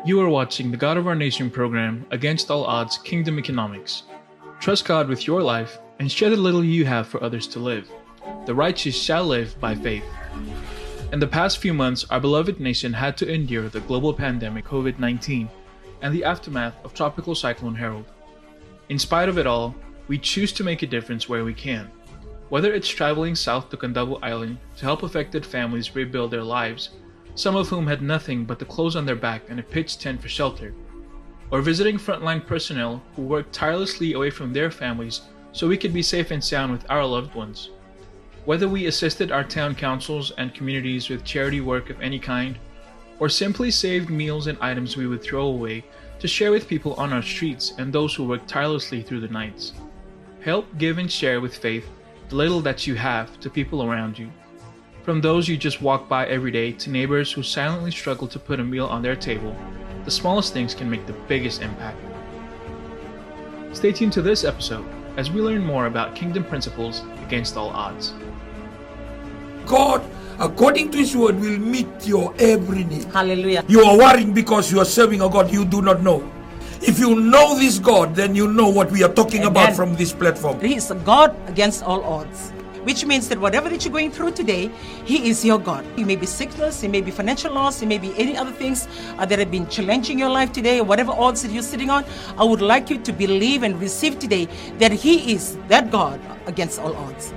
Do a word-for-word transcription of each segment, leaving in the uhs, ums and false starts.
You are watching the God of Our Nation program, Against All Odds Kingdom Economics. Trust God with your life and share the little you have for others to live. The righteous shall live by faith. In the past few months, our beloved nation had to endure the global pandemic COVID nineteen and the aftermath of Tropical Cyclone Harold. In spite of it all, we choose to make a difference where we can. Whether it's traveling south to Candavu Island to help affected families rebuild their lives, some of whom had nothing but the clothes on their back and a pitched tent for shelter, or visiting frontline personnel who worked tirelessly away from their families so we could be safe and sound with our loved ones. Whether we assisted our town councils and communities with charity work of any kind, or simply saved meals and items we would throw away to share with people on our streets and those who worked tirelessly through the nights. Help, give, and share with faith the little that you have to people around you. From those you just walk by every day to neighbors who silently struggle to put a meal on their table, the smallest things can make the biggest impact. Stay tuned to this episode as we learn more about kingdom principles against all odds. God, according to His word, will meet your every need. Hallelujah. You are worrying because you are serving a God you do not know. If you know this God, then you know what we are talking Amen. About from this platform. He is a God against all odds. Which means that whatever that you're going through today, He is your God. It may be sickness, it may be financial loss, it may be any other things uh, that have been challenging your life today, or whatever odds that you're sitting on. I would like you to believe and receive today that He is that God against all odds.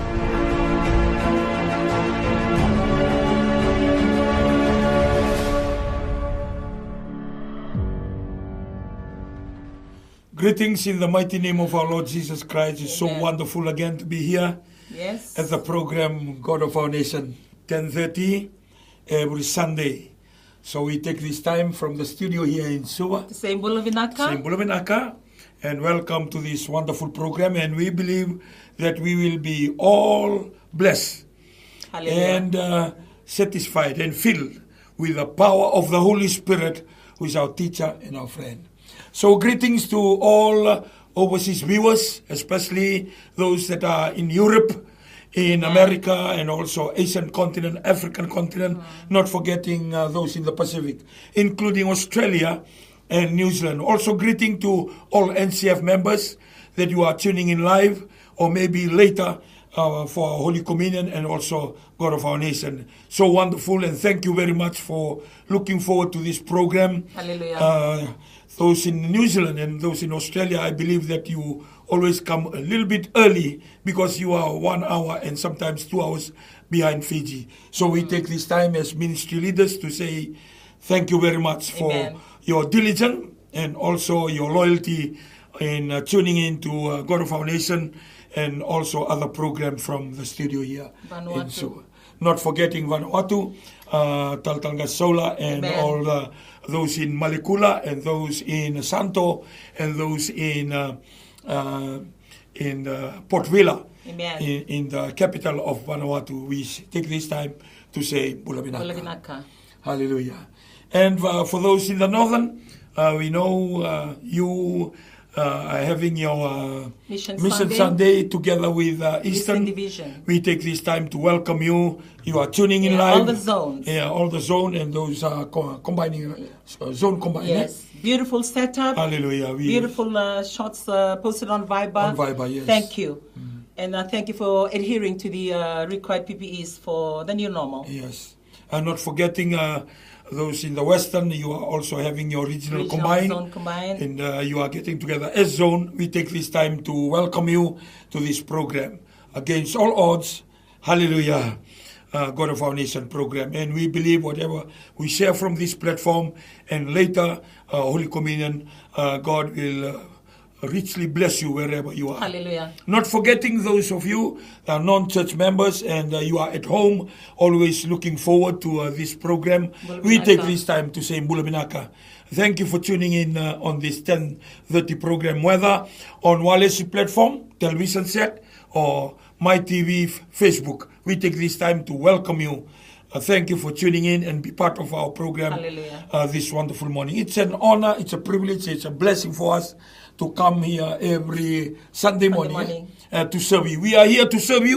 Greetings in the mighty name of our Lord Jesus Christ. It's Amen. So wonderful again to be here. Yes. At the program God of Our Nation, ten thirty every Sunday. So we take this time from the studio here in Suva, Sembula Vinaka. Sembula Vinaka, and welcome to this wonderful program. And we believe that we will be all blessed Hallelujah. and uh, satisfied and filled with the power of the Holy Spirit, who is our teacher and our friend. So greetings to all uh, overseas viewers, especially those that are in Europe, in yeah. America, and also Asian continent, African continent, mm-hmm. not forgetting uh, those in the Pacific, including Australia and New Zealand. Also greeting to all N C F members that you are tuning in live, or maybe later uh, for our Holy Communion, and also God of Our Nation. So wonderful, and thank you very much for looking forward to this program. Hallelujah. Uh, Those in New Zealand and those in Australia, I believe that you always come a little bit early because you are one hour and sometimes two hours behind Fiji. So we mm. take this time as ministry leaders to say thank you very much for Amen. Your diligence and also your loyalty in uh, tuning in to uh, God of Our Nation and also other programs from the studio here. Vanuatu. So, not forgetting Vanuatu, uh, Taltanga Sola, and Amen. all the those in Malekula, and those in Santo, and those in uh, uh, in uh, Port Vila, Amen. in, in the capital of Vanuatu. We take this time to say Bula Vinaka. Bula Vinaka. Hallelujah. And uh, for those in the northern, uh, we know uh, you uh, are having your uh, Mission, Mission Sunday. Sunday together with uh, Eastern. Eastern Division. We take this time to welcome you. You are tuning in Yeah, live. all the zones. Yeah, all the zone, and those are co- combining, uh, zone combining. Yes. Beautiful setup. Hallelujah. We, Beautiful uh, shots uh, posted on Viber. On Viber, yes. Thank you. Mm-hmm. And uh, thank you for adhering to the uh, required P P Es for the new normal. Yes. And not forgetting uh, those in the Western, you are also having your regional, Regional combine. zone combine. And uh, you are getting together as zone. We take this time to welcome you to this program. Against all odds, hallelujah, uh, God of Our Nation program. And we believe whatever we share from this platform and later uh, Holy Communion, uh, God will uh, richly bless you wherever you are. Hallelujah. Not forgetting those of you that are non-church members and uh, you are at home, always looking forward to uh, this program. We take this time to say Bula Vinaka. Thank you for tuning in uh, on this ten thirty program, whether on Walesi platform, television set, or My T V, Facebook. We take this time to welcome you. Uh, thank you for tuning in and be part of our program uh, this wonderful morning. It's an honor, it's a privilege, it's a blessing for us to come here every Sunday morning, morning. Uh, to serve you. We are here to serve you.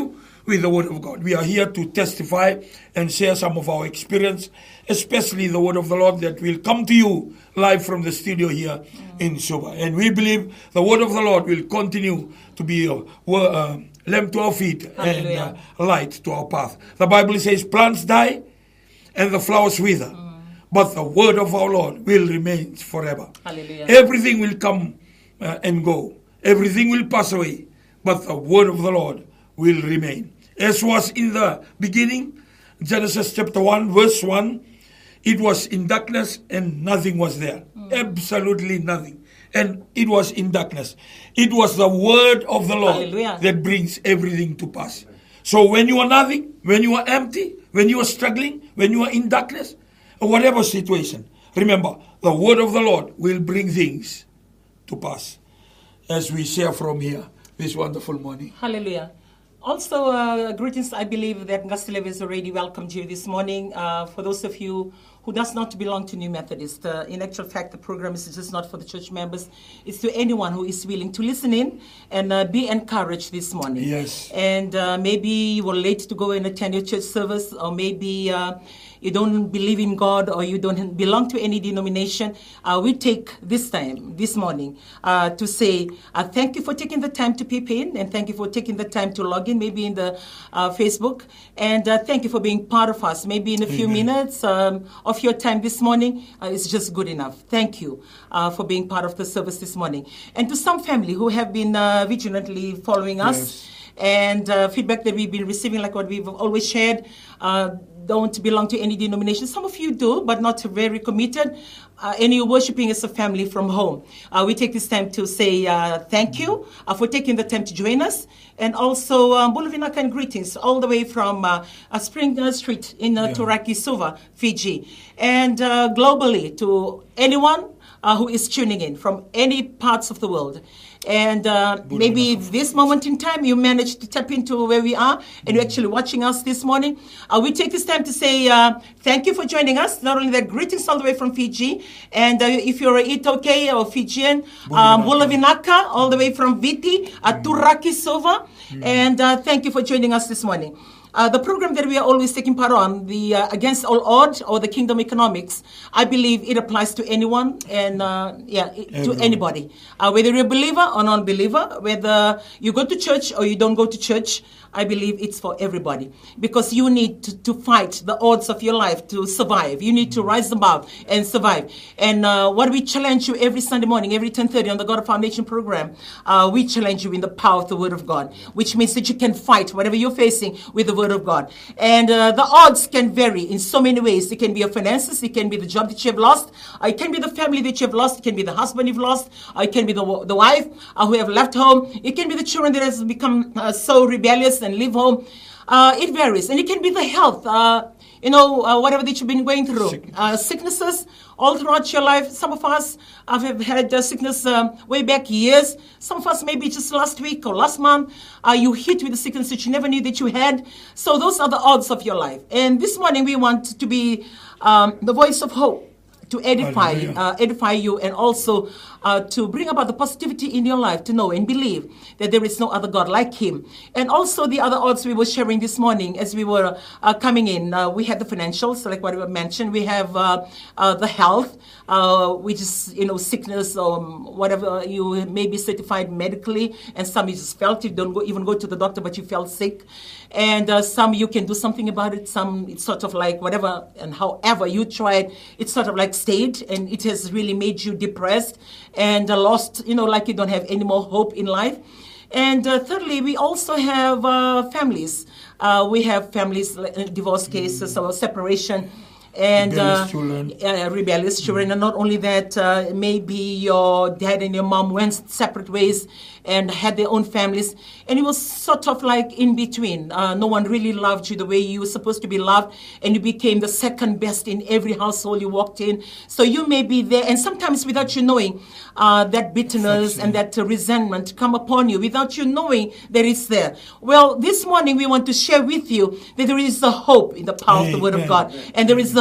with the Word of God. We are here to testify and share some of our experience, especially the Word of the Lord that will come to you live from the studio here mm. in Suva. And we believe the Word of the Lord will continue to be a uh, lamp to our feet Hallelujah. and uh, light to our path. The Bible says plants die and the flowers wither, mm. but the Word of our Lord will remain forever. Hallelujah. Everything will come uh, and go. Everything will pass away, but the Word of the Lord will remain. As was in the beginning, Genesis chapter one, verse one, it was in darkness and nothing was there. Mm. Absolutely nothing. And it was in darkness. It was the Word of the Lord Hallelujah. That brings everything to pass. So when you are nothing, when you are empty, when you are struggling, when you are in darkness, or whatever situation, remember, the Word of the Lord will bring things to pass. As we share from here this wonderful morning. Hallelujah. Also, uh, greetings. I believe that Ngasilev has already welcomed you this morning. Uh, for those of you who does not belong to New Methodist, uh, in actual fact, the program is just not for the church members. It's to anyone who is willing to listen in and uh, be encouraged this morning. Yes. And uh, maybe you were late to go and attend your church service, or maybe uh, you don't believe in God, or you don't belong to any denomination. Uh, we take this time, this morning, uh, to say uh, thank you for taking the time to peep in, and thank you for taking the time to log in, maybe in the uh, Facebook, and uh, thank you for being part of us. Maybe in a few mm-hmm. minutes um, of your time this morning uh, is just good enough. Thank you uh, for being part of the service this morning. And to some family who have been uh, vigilantly following us, yes. and uh, feedback that we've been receiving, like what we've always shared, uh, don't belong to any denomination. Some of you do, but not very committed. Uh, and you're worshiping as a family from home. Uh, we take this time to say uh, thank you uh, for taking the time to join us. And also, um, Bulavinaka and greetings all the way from uh, uh, Spring uh, Street in uh, yeah. Turaki, Suva, Fiji. And uh, globally to anyone uh, who is tuning in from any parts of the world. And uh, maybe this moment in time, you managed to tap into where we are, and you're actually watching us this morning. Uh, we take this time to say uh, thank you for joining us. Not only that, greetings all the way from Fiji. And uh, if you're a Itoke or Fijian, um, Bulavinaka, all the way from Viti, uh, Turaki, Suva. Mm. And uh, thank you for joining us this morning. Uh, the program that we are always taking part on, the uh, Against All Odds or the Kingdom Economics, I believe it applies to anyone and uh, yeah, to anybody. Uh, whether you're a believer or non-believer, whether you go to church or you don't go to church, I believe it's for everybody. Because you need to, to fight the odds of your life to survive. You need to rise above and survive. And uh, what we challenge you every Sunday morning, every ten thirty on the God of Foundation program, uh, we challenge you in the power of the Word of God, which means that you can fight whatever you're facing with the Word of God. And uh, the odds can vary in so many ways. It can be your finances. It can be the job that you have lost. Uh, it can be the family that you have lost. It can be the husband you've lost. Uh, it can be the, the wife uh, who have left home. It can be the children that has become uh, so rebellious and leave home. Uh, it varies. And it can be the health, uh, you know, uh, whatever that you've been going through. Sickness. Uh, sicknesses all throughout your life. Some of us uh, have had uh, sickness um, way back years. Some of us maybe just last week or last month. Uh, you hit with a sickness that you never knew that you had. So those are the odds of your life. And this morning we want to be um, the voice of hope, to edify, uh, edify you, and also uh, to bring about the positivity in your life, to know and believe that there is no other God like Him. And also the other odds we were sharing this morning as we were uh, coming in, uh, we had the financials, like what we mentioned. We have uh, uh, the health, uh, which is, you know, sickness or whatever. You may be certified medically, and some you just felt it. Don't go, even go to the doctor, but you felt sick. And uh, some you can do something about it. Some it's sort of like whatever and however you tried, it's sort of like stayed, and it has really made you depressed and uh, lost, you know, like you don't have any more hope in life. And uh, thirdly, we also have uh, families. Uh, we have families, divorce cases or separation. And rebellious uh, children. Uh, rebellious children. Mm. And not only that, uh, maybe your dad and your mom went separate ways and had their own families. And it was sort of like in between. Uh, no one really loved you the way you were supposed to be loved. And you became the second best in every household you walked in. So you may be there. And sometimes without you knowing, uh, that bitterness and that uh, resentment come upon you without you knowing that it's there. Well, this morning we want to share with you that there is a hope in the power Amen. Of the Word of God. And there is the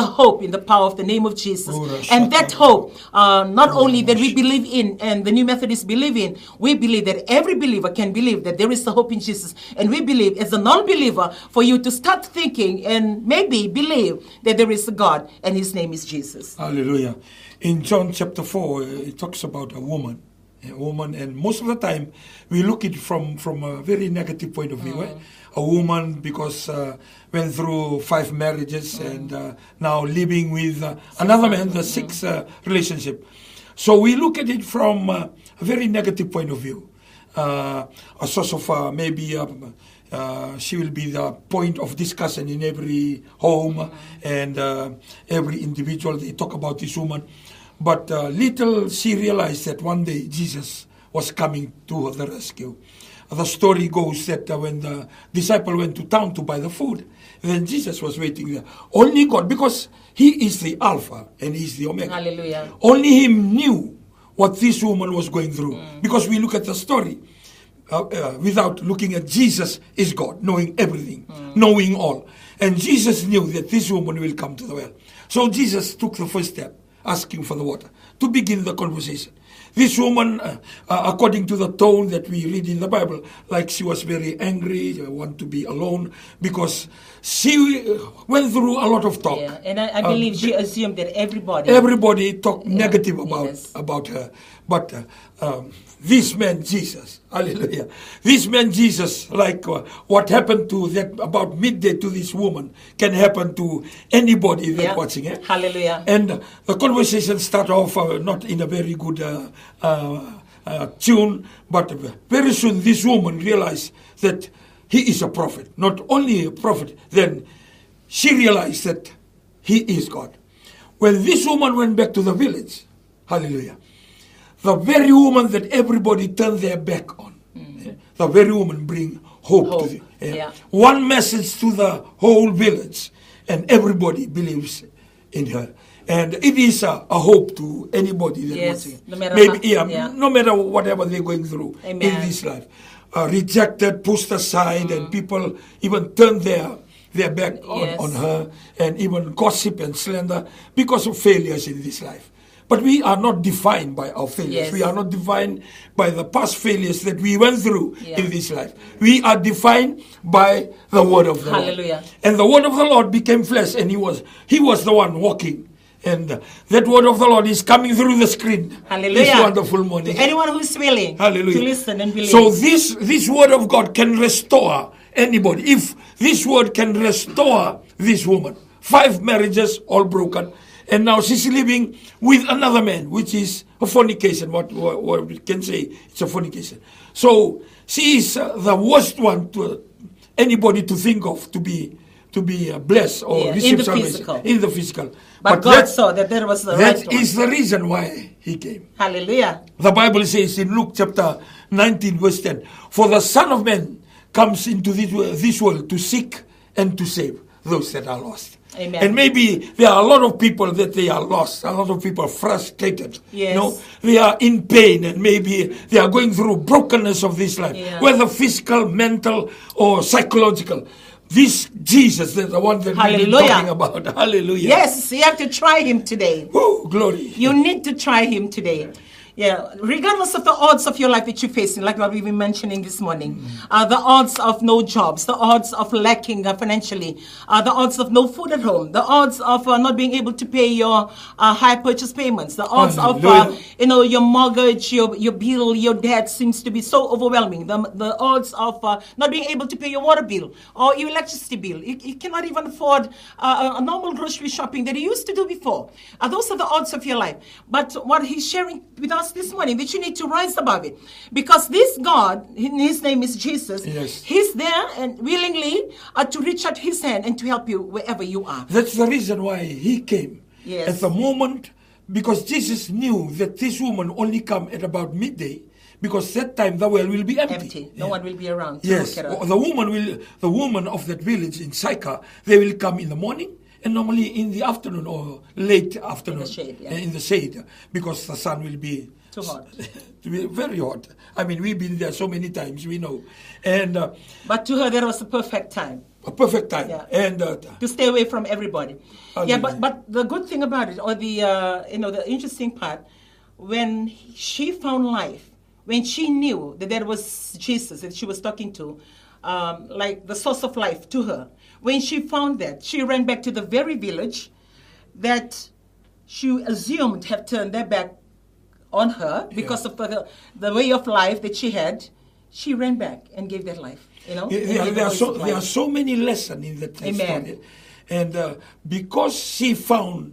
hope in the power of the name of Jesus. Oh, And that hope, uh, not only that we believe in and the New Methodists believe in, we believe that every believer can believe that there is a hope in Jesus. And we believe as a non-believer for you to start thinking and maybe believe that there is a God and his name is Jesus. Hallelujah. In John chapter four, uh, it talks about a woman. A woman, and most of the time we look at it from, from a very negative point of view. Mm. Eh? A woman because uh, went through five marriages mm. and uh, now living with uh, another man, the sixth uh, relationship. So we look at it from uh, a very negative point of view. Uh, a source of uh, maybe uh, uh, she will be the point of discussion in every home mm. and uh, every individual. They talk about this woman. But uh, little she realized that one day Jesus was coming to the rescue. The story goes that uh, when the disciple went to town to buy the food, then Jesus was waiting there. Only God, because he is the Alpha and he is the Omega. Hallelujah. Only him knew what this woman was going through. Mm. Because we look at the story uh, uh, without looking at Jesus is God, knowing everything, mm. knowing all. And Jesus knew that this woman will come to the well. So Jesus took the first step, asking for the water, to begin the conversation. This woman, uh, uh, according to the tone that we read in the Bible, like she was very angry, uh, want to be alone, because she uh, went through a lot of talk. Yeah, and I, I believe um, she assumed that everybody... Everybody talked yeah, negative about, yes. about her. But uh, um, this man, Jesus, hallelujah, this man, Jesus, like uh, what happened to that about midday to this woman can happen to anybody that's yeah. watching. Eh? Hallelujah. And uh, the conversation started off uh, not in a very good uh, uh, uh, tune, but very soon this woman realized that he is a prophet. Not only a prophet, then she realized that he is God. When this woman went back to the village, hallelujah, the very woman that everybody turned their back on, mm. eh, the very woman bring hope, hope. to them. Eh? Yeah. One message to the whole village, and everybody believes in her. And it is a, a hope to anybody that yes, watching. No matter Maybe, how, yeah, yeah. no matter whatever they're going through Amen. in this life. Uh, rejected, pushed aside, mm. and people even turned their their back on, yes. on her, and even gossip and slander because of failures in this life. But we are not defined by our failures. Yes. We are not defined by the past failures that we went through yeah. in this life. We are defined by the word of the Hallelujah. Lord. And the word of the Lord became flesh, and he was he was the one walking. And uh, that word of the Lord is coming through the screen. Hallelujah. This wonderful morning. To anyone who's willing Hallelujah. to listen and believe. So this, this word of God can restore anybody. If this word can restore this woman. Five marriages, all broken. And now she's living with another man, which is a fornication. What, what, what we can say, it's a fornication. So she is uh, the worst one to uh, anybody to think of to be to be uh, blessed or yeah, receive in salvation. Physical. In the physical. But, but God that, saw that there was the that right is one. the reason why he came. Hallelujah. The Bible says in Luke chapter nineteen verse ten, for the Son of Man comes into this, this world to seek and to save those that are lost. Amen. And maybe there are a lot of people that they are lost, a lot of people are frustrated. Yes. You know, they are in pain, and maybe they are going through brokenness of this life, yeah. whether physical, mental, or psychological. This Jesus, the one that we've been talking about. Hallelujah. Yes, you have to try him today. Woo, glory. You need to try him today. Yeah, regardless of the odds of your life that you're facing, like what we've been mentioning this morning, mm. uh, the odds of no jobs, the odds of lacking uh, financially, uh, the odds of no food at home, the odds of uh, not being able to pay your uh, high purchase payments, the odds Hallelujah. of uh, you know your mortgage, your your bill, your debt seems to be so overwhelming. The the odds of uh, not being able to pay your water bill or your electricity bill, you, you cannot even afford uh, a normal grocery shopping that you used to do before. Uh, those are the odds of your life. But what he's sharing with us this morning, that you need to rise above it, because this God, his name is Jesus, yes. he's there and willingly uh, to reach out his hand and to help you wherever you are. That's the reason why he came. Yes. At the moment, because Jesus knew that this woman only come at about midday, because that time the well will be empty. Empty. No yeah. one will be around. To yes. look at her. The woman will, the woman of that village in Sychar, they will come in the morning. And normally in the afternoon or late afternoon, in the shade, yeah. in the shade, because the sun will be too hot, to be very hot. I mean, we've been there so many times, we know. And uh, but to her, that was the perfect time. A perfect time. Yeah. And uh, to stay away from everybody. Hallelujah. Yeah, but but the good thing about it, or the uh, you know the interesting part, when she found life, when she knew that there was Jesus that she was talking to, um, like the source of life to her, when she found that, she ran back to the very village that she assumed have turned their back on her because Yeah. of the, the way of life that she had. She ran back and gave their life. You know, Yeah, and there, gave there, are the so, voice of there are life. so many lessons in that Amen. story. And uh, because she found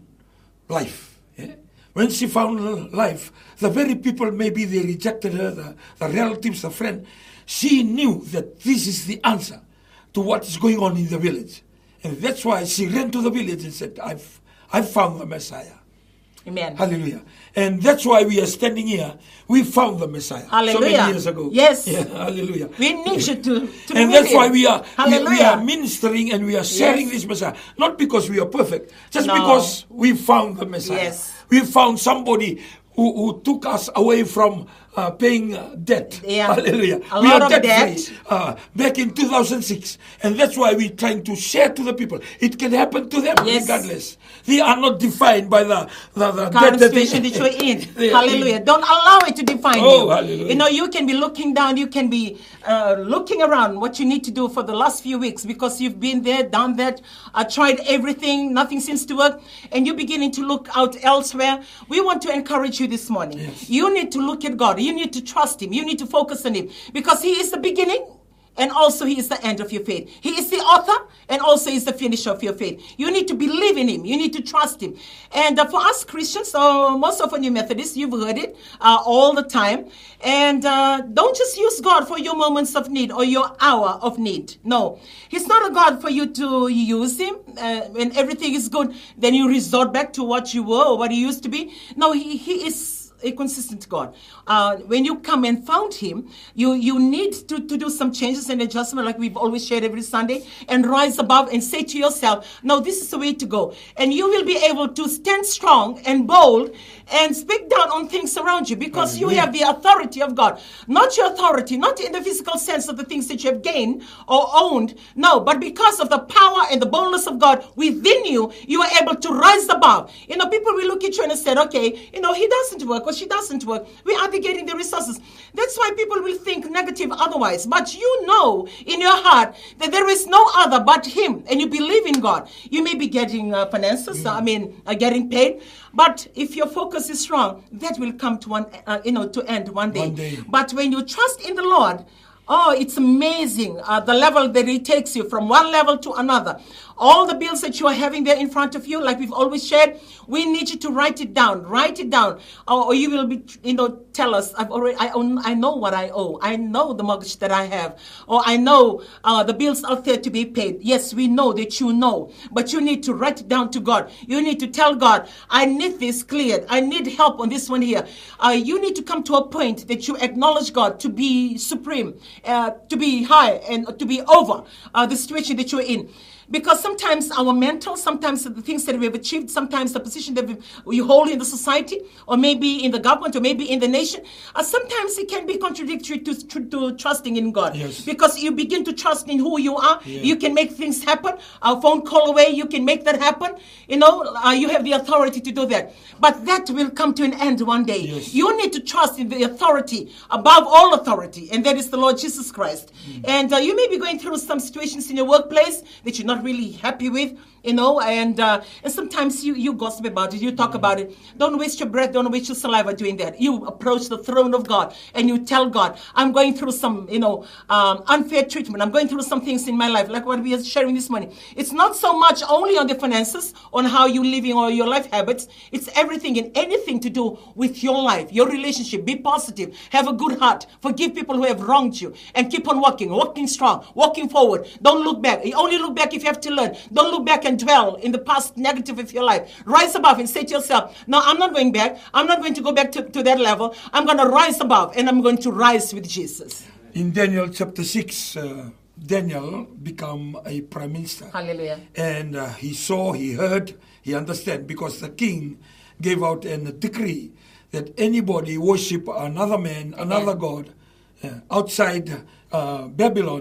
life, yeah? When she found life, the very people maybe they rejected her, the, the relatives, the friend, she knew that this is the answer to what is going on in the village. And that's why she ran to the village and said, I've, I've found the Messiah. Amen. Hallelujah. And that's why we are standing here. We found the Messiah. Hallelujah. So many years ago. Yes. Yeah, hallelujah. We need you to, to be And with that's him. why we are we, Hallelujah. we are ministering and we are sharing Yes. this Messiah. Not because we are perfect, just No. because we found the Messiah. Yes. We found somebody who, who took us away from uh, paying uh, debt. Yeah. Hallelujah. A we lot are of debt debt. free uh, back in two thousand six. And that's why we're trying to share to the people. It can happen to them Yes. regardless. They are not defined by the, the, the Current debt that they- situation that you're in. they are Hallelujah. in. Don't allow it to define Oh, you. hallelujah. You know, you can be looking down, you can be uh, looking around what you need to do for the last few weeks because you've been there, done that, uh, tried everything, nothing seems to work, and you're beginning to look out elsewhere. We want to encourage you this morning. Yes. You need to look at God. You need to trust Him. You need to focus on Him because He is the beginning. And also He is the end of your faith. He is the author and also is the finisher of your faith. You need to believe in Him. You need to trust Him. And uh, for us Christians, uh, most of you Methodists, you've heard it uh, all the time. And uh, don't just use God for your moments of need or your hour of need. No. He's not a God for you to use Him. Uh, when everything is good, then you resort back to what you were or what you used to be. No, He, he is a consistent God. Uh, when you come and found Him, you, you need to, to do some changes and adjustment like we've always shared every Sunday and rise above and say to yourself, no, this is the way to go. And you will be able to stand strong and bold and speak down on things around you because you have the authority of God. Not your authority, not in the physical sense of the things that you have gained or owned. No, but because of the power and the boldness of God within you, you are able to rise above. You know, people will look at you and say, okay, you know, he doesn't work or she doesn't work. We are getting the resources. That's why people will think negative otherwise. But you know in your heart that there is no other but Him, and you believe in God. You may be getting uh, finances, I mean, uh, getting paid, but if your focus is strong, that will come to one, uh, you know, to end one day. One day. But when you trust in the Lord, oh, it's amazing uh, the level that He takes you from one level to another. All the bills that you are having there in front of you, like we've always shared, we need you to write it down. Write it down, or, or you will be, you know, tell us. I've already, I own, I know what I owe. I know the mortgage that I have, or I know uh, the bills out there to be paid. Yes, we know that you know, but you need to write it down to God. You need to tell God, I need this cleared. I need help on this one here. Uh, you need to come to a point that you acknowledge God to be supreme, uh, to be high, and to be over uh, the situation that you're in. Because sometimes our mental, sometimes the things that we have achieved, sometimes the position that we, you hold in the society, or maybe in the government, or maybe in the nation, uh, sometimes it can be contradictory to, to, to trusting in God. Yes. Because you begin to trust in who you are. Yeah. You can make things happen. A phone call away, you can make that happen. You know, uh, you have the authority to do that. But that will come to an end one day. Yes. You need to trust in the authority above all authority, and that is the Lord Jesus Christ. Mm. And uh, you may be going through some situations in your workplace that you're not really happy with, you know, and uh, and sometimes you, you gossip about it, you talk mm. about it. Don't waste your breath, don't waste your saliva doing that. You approach the throne of God and you tell God, I'm going through some, you know, um, unfair treatment. I'm going through some things in my life, like what we are sharing this morning. It's not so much only on the finances, on how you're living or your life habits. It's everything and anything to do with your life, your relationship. Be positive, have a good heart, forgive people who have wronged you, and keep on walking, walking strong, walking forward. Don't look back. You only look back if you have to learn. Don't look back and dwell in the past negative of your life. Rise above and say to yourself, no, I'm not going back. I'm not going to go back to, to that level. I'm going to rise above, and I'm going to rise with Jesus. In Daniel chapter six, uh, Daniel became a prime minister. Hallelujah. And uh, he saw, he heard, he understood, because the king gave out a decree that anybody worship another man, another God, uh, outside uh, Babylon,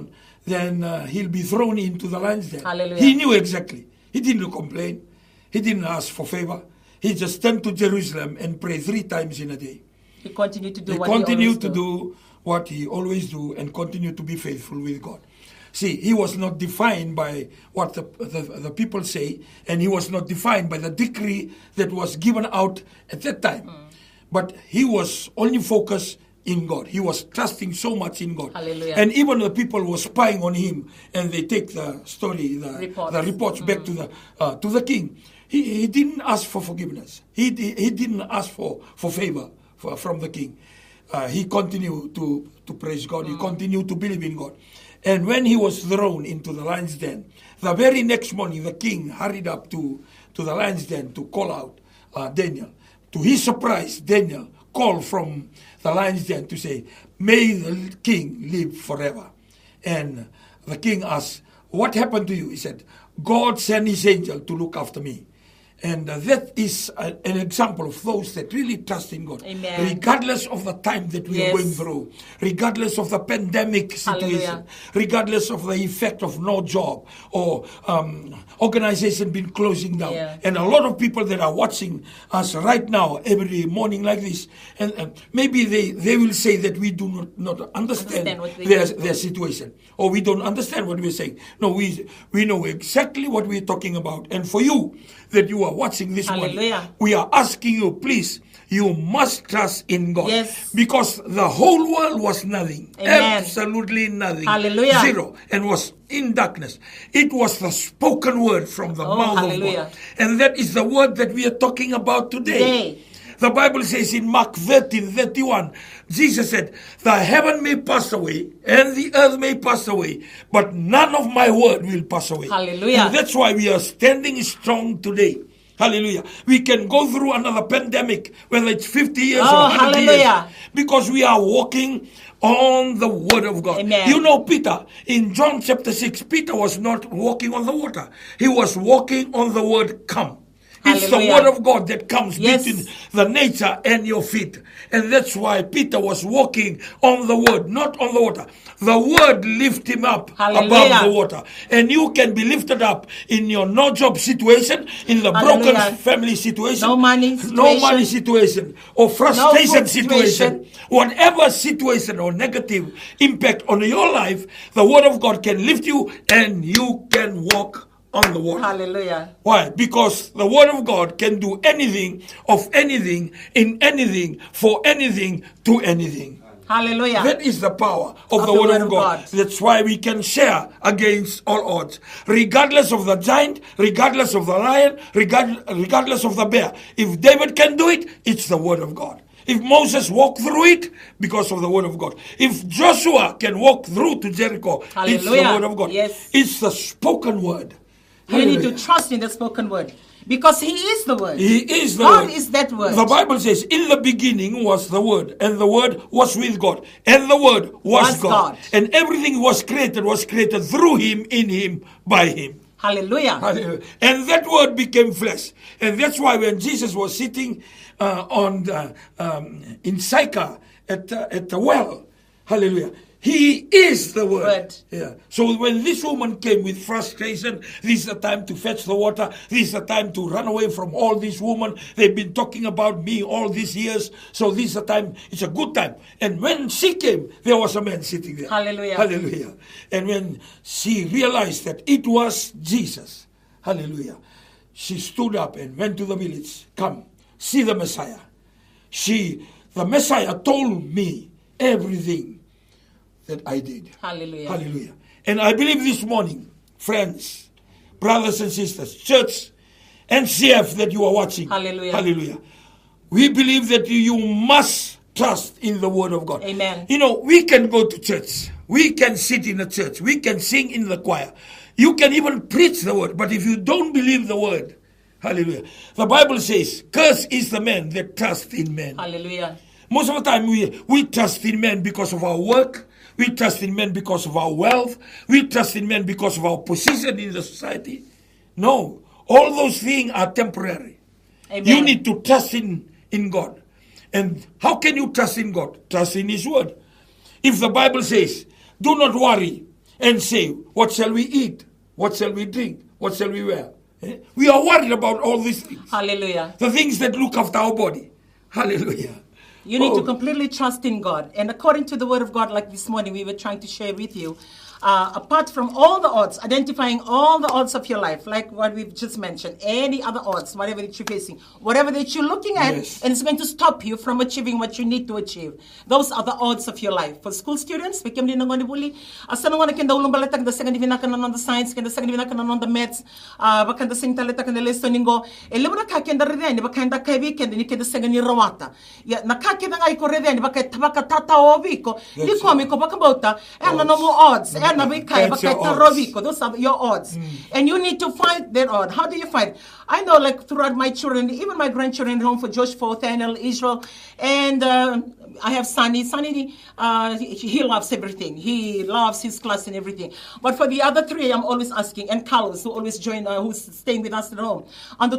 then uh, he'll be thrown into the lion's den. Hallelujah. He knew exactly. He didn't complain. He didn't ask for favor. He just turned to Jerusalem and prayed three times in a day. He continued to do he what continued he always to do. do what he always do and continued to be faithful with God. See, he was not defined by what the, the, the people say, and he was not defined by the decree that was given out at that time. Mm. But he was only focused in God. He was trusting so much in God. Hallelujah. And even the people were spying on him, and they take the story, the reports, the reports mm. back to the uh, to the king. He, he didn't ask for forgiveness. He, he didn't ask for, for favor for, from the king. Uh, he continued to, to praise God. Mm. He continued to believe in God. And when he was thrown into the lion's den, the very next morning, the king hurried up to, to the lion's den to call out uh, Daniel. To his surprise, Daniel called from the lion's den to say, "May the king live forever." And the king asked, "What happened to you?" He said, "God sent his angel to look after me." And uh, that is a, an example of those that really trust in God. Amen. Regardless of the time that we Yes. are going through, regardless of the pandemic situation, Hallelujah. regardless of the effect of no job or um, organization been closing down. Yeah. And a lot of people that are watching us right now, every morning like this, and, and maybe they, they will say that we do not, not understand, Understand what they their, do. their situation, or we don't understand what we're saying. No, we, we know exactly what we're talking about. And for you, that you are watching this morning, Hallelujah. we are asking you, please, you must trust in God. Yes. Because the whole world was nothing. Amen. Absolutely nothing. Hallelujah. Zero. And was in darkness. It was the spoken word from the Oh, mouth hallelujah. of God. And that is the word that we are talking about today. Today. The Bible says in Mark thirteen thirty-one, Jesus said, "The heaven may pass away and the earth may pass away, but none of my word will pass away." Hallelujah. And that's why we are standing strong today. Hallelujah. We can go through another pandemic, whether it's fifty years Oh, or one hundred hallelujah. years, because we are walking on the word of God. Amen. You know, Peter, in John chapter six, Peter was not walking on the water. He was walking on the word come. It's the Hallelujah. word of God that comes Yes. between the nature and your feet. And that's why Peter was walking on the word, not on the water. The word lift him up Hallelujah. above the water. And you can be lifted up in your no job situation, in the broken Hallelujah. family situation, No money no situation. money situation, or frustration food situation. situation. Whatever situation or negative impact on your life, the word of God can lift you and you can walk on the water. Hallelujah. Why? Because the word of God can do anything, of anything, in anything, for anything, to anything. Hallelujah. That is the power of, the, word, of God. God. That's why we can share against all odds. Regardless of the giant, regardless of the lion, regard, regardless of the bear. If David can do it, it's the word of God. If Moses walked through it, because of the word of God. If Joshua can walk through to Jericho, Hallelujah. it's the word of God. Yes. It's the spoken word. You need Hallelujah. to trust in the spoken word. Because he is the word. He is the God word. is that word. The Bible says, in the beginning was the word, and the word was with God, and the word was, Was God. God. And everything was created, was created through him, in him, by him. Hallelujah. Hallelujah. And that word became flesh. And that's why when Jesus was sitting uh, on the, um, in Sychar at, uh, at the well, hallelujah, he is the word. Word. Yeah. So when this woman came with frustration, this is the time to fetch the water. This is the time to run away from all these women. They've been talking about me all these years. So this is the time. It's a good time. And when she came, there was a man sitting there. Hallelujah. Hallelujah. And when she realized that it was Jesus, hallelujah, she stood up and went to the village. Come, see the Messiah. She, the Messiah told me everything that I did. Hallelujah. Hallelujah. And I believe this morning, friends, brothers and sisters, church, N C F that you are watching. Hallelujah. Hallelujah. We believe that you must trust in the word of God. Amen. You know, we can go to church. We can sit in a church. We can sing in the choir. You can even preach the word. But if you don't believe the word, hallelujah. The Bible says, cursed is the man that trusts in men. Hallelujah. Most of the time we, we trust in men because of our work. We trust in men because of our wealth. We trust in men because of our position in the society. No. All those things are temporary. Amen. You need to trust in, in God. And how can you trust in God? Trust in His word. If the Bible says, do not worry and say, what shall we eat? What shall we drink? What shall we wear? Eh? We are worried about all these things. Hallelujah. The things that look after our body. Hallelujah. You need Oh. to completely trust in God. And according to the word of God, like this morning we were trying to share with you, uh, apart from all the odds, identifying all the odds of your life, like what we've just mentioned, any other odds, whatever that you're facing, whatever that you're looking at, Yes. and it's going to stop you from achieving what you need to achieve. Those are the odds of your life. For school students, we came in the bully. Asa nang wana kenda ulong balatag the second divina kanon the science, kenda second divina kanon the maths, uh, bakan the same talenta kenda listening go. Elibuna ka kenda reden, bakanda kaibi kenda ni kenda second rawata. Ya nakakita nga iko reden, bakay tabaka tata obiko. Di komi ko bakabota, and no more odds. And That's your odds. those are your odds. Mm. And you need to fight that odd. How do you fight? I know, like, throughout my children, even my grandchildren at home, for Josh, for Nathaniel, Israel, and uh, I have Sunny. Sunny, uh, he, he loves everything. He loves his class and everything. But for the other three, I'm always asking, and Carlos, who always join, uh, who's staying with us at home, uh,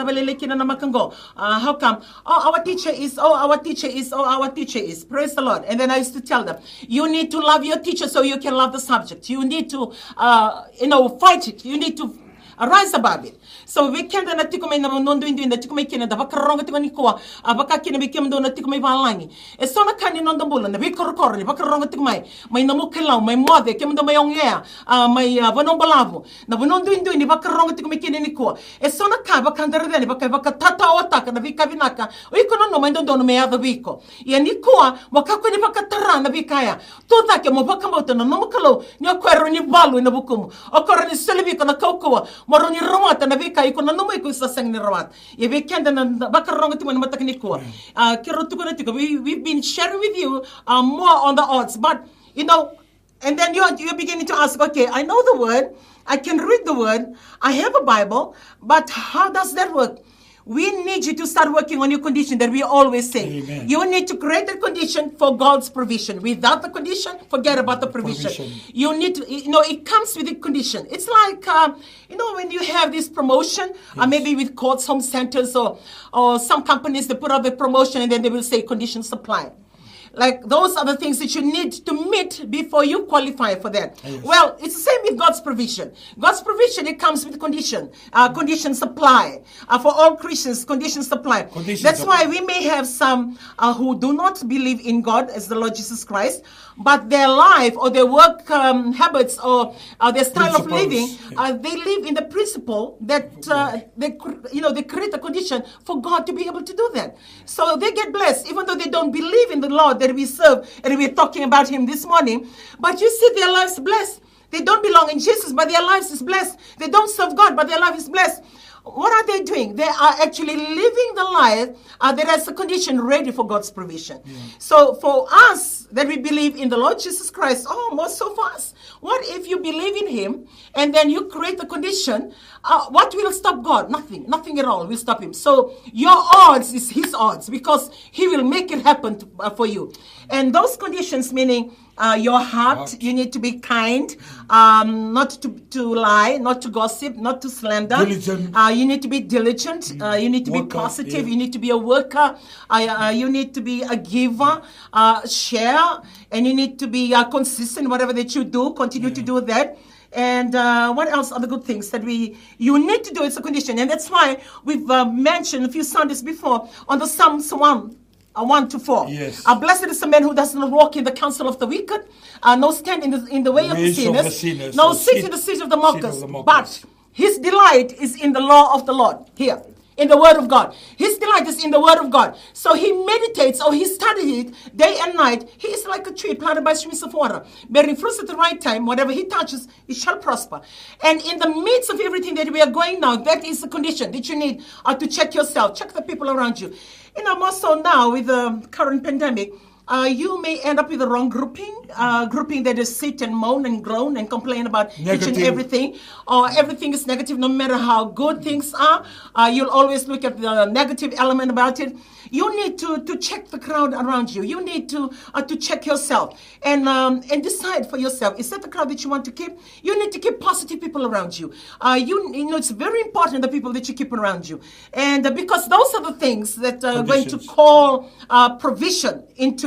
how come? Oh, our teacher is, oh, our teacher is, oh, our teacher is. Praise the Lord. And then I used to tell them, you need to love your teacher so you can love the subject. You need to, uh, you know, fight it. You need to rise above it. So we can't na tiko may naman doing doing that tiko may kina da baka ronga tiko ni ko baka kina may kim do na tiko may valangi. E so na kani non bulan na bika kor ni baka ronga tiko may may namukelaw may mother kim do may ongea may vanong balavo na vanong doing doing ni baka ronga tiko may kina ni ko. E so na ka baka ndare ni baka baka tata otaka na bika binaka. O iko no may don do may other biko. Ya ni ko baka ko ni baka tara na bikaya. Tota ke mo baka mo to na namukelaw ni kwero ni balu na bukum. O kor ni selvi ko na kauko moro ni romata na bika iko na numoy ko sa sang ni romat. Ye weekend na baka ronga timo na matakni ko. Uh kiro tuko na tiko we we've been sharing with you uh, more on the odds, but you know, and then you are, you're beginning to ask, okay, I know the word, I can read the word, I have a Bible, but how does that work? We need you to start working on your condition that we always say. Amen. You need to create a condition for God's provision. Without the condition, forget about the provision. Provision. You need to, you know, it comes with a condition. It's like, uh, you know, when you have this promotion, yes. uh, maybe with courts, home centers, or, or some companies, they put up a promotion and then they will say condition supply. Like, those are the things that you need to meet before you qualify for that. Yes. Well, it's the same with God's provision. God's provision, it comes with condition. Uh, condition supply. Uh, for all Christians, condition supply. Condition That's supply. Why we may have some uh, who do not believe in God as the Lord Jesus Christ, but their life or their work um, habits or uh, their style Principles. of living, yeah. uh, they live in the principle that uh, they, you know, they create a condition for God to be able to do that. So they get blessed, even though they don't believe in the Lord that we serve, and we're talking about Him this morning. But you see their lives blessed. They don't belong in Jesus, but their lives is blessed. They don't serve God, but their life is blessed. What are they doing? They are actually living the life uh, that has a condition ready for God's provision. Yeah. So for us that we believe in the Lord Jesus Christ, oh, most of us, what if you believe in Him and then you create a condition? Uh, what will stop God? Nothing. Nothing at all will stop Him. So your odds is His odds because He will make it happen to, uh, for you. And those conditions meaning Uh, your heart, heart, you need to be kind, um, not to, to lie, not to gossip, not to slander. Diligent. Uh, you need to be diligent. Uh, you need to worker, be positive. Yeah. You need to be a worker. Uh, uh, you need to be a giver, uh, share, and you need to be uh, consistent. Whatever that you do, continue yeah. to do that. And uh, what else are the good things that we you need to do? It's a condition, and that's why we've uh, mentioned a few Sundays before on the Psalms one. Uh, one to four. Yes. Uh, blessed is the man who does not walk in the counsel of the wicked, uh, no stand in the, in the way the of, the sinners, of the sinners, no sit in the seat of the mockers, of the mockers. But his delight is in the law of the Lord. Here, in the word of God. His delight is in the word of God. So he meditates or he studies it day and night. He is like a tree planted by streams of water, bearing fruits at the right time. Whatever he touches, it shall prosper. And in the midst of everything that we are going now, that is the condition that you need uh, to check yourself, check the people around you. You know, more so now with the current pandemic, uh, you may end up with the wrong grouping, uh, grouping that is sit and moan and groan and complain about negative. Each and everything, or everything is negative no matter how good things are. Uh, you'll always look at the negative element about it. You need to, to check the crowd around you. You need to uh, to check yourself and um, and decide for yourself. Is that the crowd that you want to keep? You need to keep positive people around you. Uh, you, you know, it's very important the people that you keep around you. And uh, because those are the things that are going to call uh, provision into your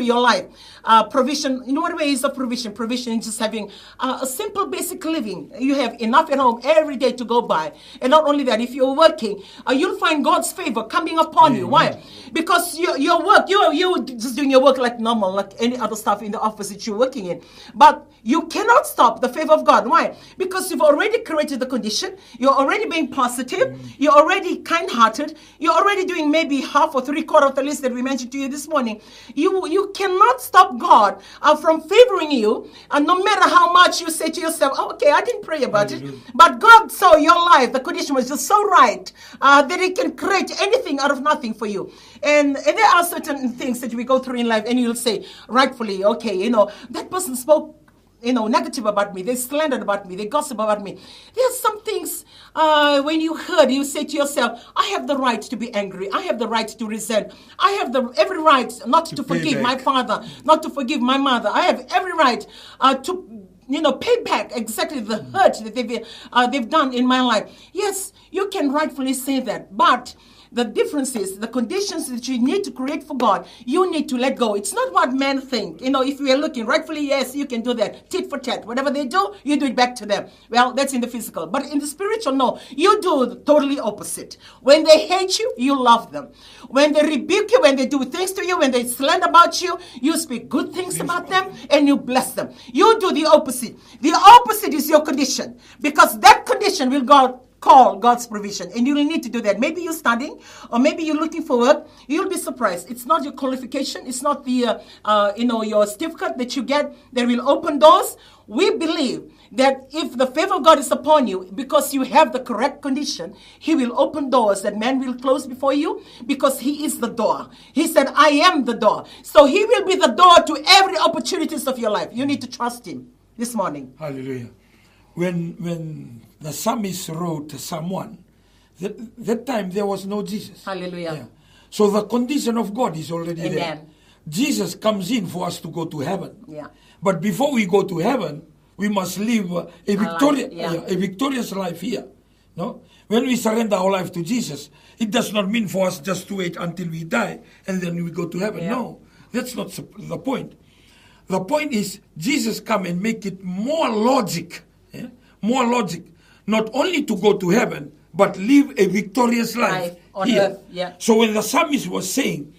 your life. Uh, provision, in what way is the provision? Provision is just having uh, a simple basic living. You have enough at home every day to go by. And not only that, if you're working, uh, you'll find God's favor coming upon you. Why? Because your, your work, you're, you're just doing your work like normal, like any other stuff in the office that you're working in. But you cannot stop the favor of God. Why? Because you've already created the condition. You're already being positive. Mm. You're already kind-hearted. You're already doing maybe half or three-quarter of the list that we mentioned to you this morning. You, you cannot stop God uh, from favoring you. And no matter how much you say to yourself, oh, okay, I didn't pray about it. But God saw your life. The condition was just so right uh, that He can create anything out of nothing for you. And, and there are certain things that we go through in life, and you'll say, rightfully, okay, you know, that person spoke, you know, negative about me. They slandered about me. They gossip about me. There's some things uh, when you heard, you say to yourself, I have the right to be angry. I have the right to resent. I have the every right not to, to forgive my father, not to forgive my mother. I have every right uh, to, you know, pay back exactly the hurt that they've, uh, they've done in my life. Yes, you can rightfully say that, but the difference is the conditions that you need to create for God, you need to let go. It's not what men think. You know, if we are looking rightfully, yes, you can do that. Tit for tat. Whatever they do, you do it back to them. Well, that's in the physical. But in the spiritual, no. You do the totally opposite. When they hate you, you love them. When they rebuke you, when they do things to you, when they slander about you, you speak good things about them and you bless them. You do the opposite. The opposite is your condition. Because that condition will go call God's provision, and you will need to do that. Maybe you're studying, or maybe you're looking for work. You'll be surprised. It's not your qualification. It's not the, uh, uh, you know, your certificate that you get that will open doors. We believe that if the favor of God is upon you, because you have the correct condition, He will open doors that man will close before you, because He is the door. He said, I am the door. So He will be the door to every opportunities of your life. You need to trust Him this morning. Hallelujah. When, when the psalmist wrote Psalm one, that, that time there was no Jesus. Hallelujah. Yeah. So the condition of God is already Amen. there. Jesus comes in for us to go to heaven. Yeah. But before we go to heaven, we must live a, victoria, life, yeah. a victorious life here. No? When we surrender our life to Jesus, it does not mean for us just to wait until we die and then we go to heaven. Yeah. No, that's not the point. The point is Jesus come and make it more logic. Yeah? More logic, not only to go to heaven, but live a victorious life, life on here. earth. Yeah. So when the psalmist was saying,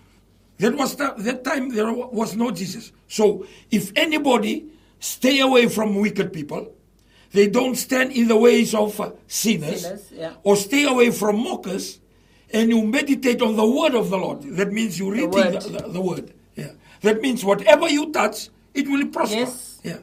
that was the, that time there was no Jesus. So if anybody stay away from wicked people, they don't stand in the ways of uh, sinners, Sinners, yeah. or stay away from mockers, and you meditate on the word of the Lord. That means you read the word. The, the, the word. Yeah. That means whatever you touch, it will prosper. Yes. Yeah.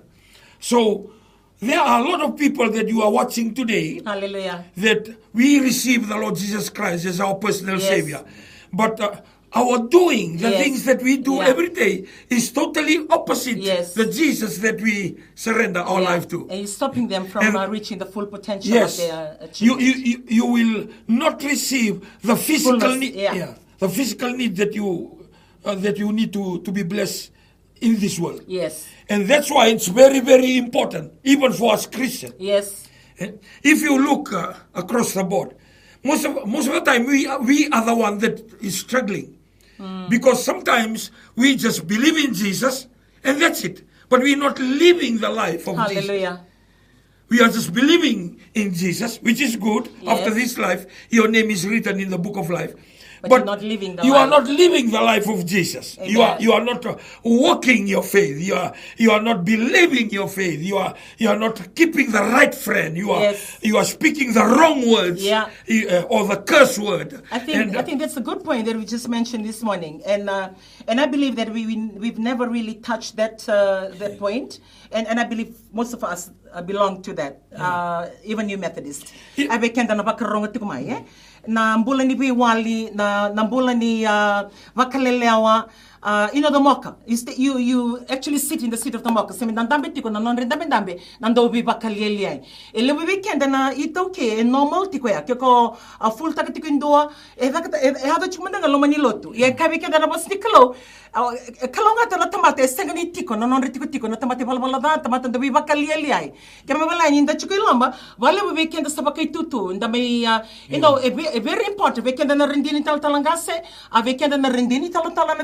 So there are a lot of people that you are watching today. Hallelujah. That we receive the Lord Jesus Christ as our personal Yes. Savior. But uh, our doing, the Yes. things that we do Yeah. every day, is totally opposite Yes. the Jesus that we surrender our Yeah. life to. And He's stopping them from And- uh, reaching the full potential Yes, of their you, achievement. you, you, you will not receive the physical Fullness, need, yeah. the physical need that you uh, that you need to, to be blessed in this world. Yes. And that's why it's very, very important, even for us Christians. Yes. If you look uh, across the board, most of most of the time we are, we are the one that is struggling, mm. because sometimes we just believe in Jesus and that's it, but we're not living the life of Hallelujah. Jesus. We are just believing in Jesus, which is good. Yes. After this life, your name is written in the book of life. But you're not living the you life. are not living the life of Jesus. Amen. You are you are not uh, walking your faith. You are you are not believing your faith. You are you are not keeping the right friend. You are Yes. you are speaking the wrong words. Yeah. uh, or the curse word. I think And, uh, I think that's a good point that we just mentioned this morning, and uh, and I believe that we, we we've never really touched that uh, that point, and and I believe most of us uh, belong to that, uh, even you Methodists. Yeah. I bekenda na bakaronga tikumai eh na mbula ni biwali na na mbula ni uh, vakalelewa. Uh, you know the mocha. You, st- you you actually sit in the seat of the mocha. Semi nandambe tiko na nonre ndambe ndambe nando bi bakalieli. Ele weekend na ito ke normal tiko ya kyoko a full taka tiko indoa e haka e hada chumanda ngalo manilotu. Ye ka weekend na bas niklo. Kalonga ta na tamate sengani tiko na nonre tiko tiko na tamate balbala da tamate ndo bi bakalieli ai. Kama bala ni nda chiko ilamba vale weekend sa bakai tutu ndame uh, you know a, a very important weekend na rendini tal talangase a weekend na rendini tal talana we worship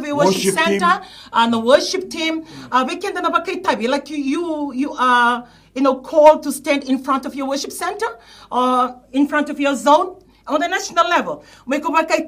worship center team. and the worship team. Uh, we can like you, you, you are, you know, called to stand in front of your worship center or in front of your zone. On the national level, when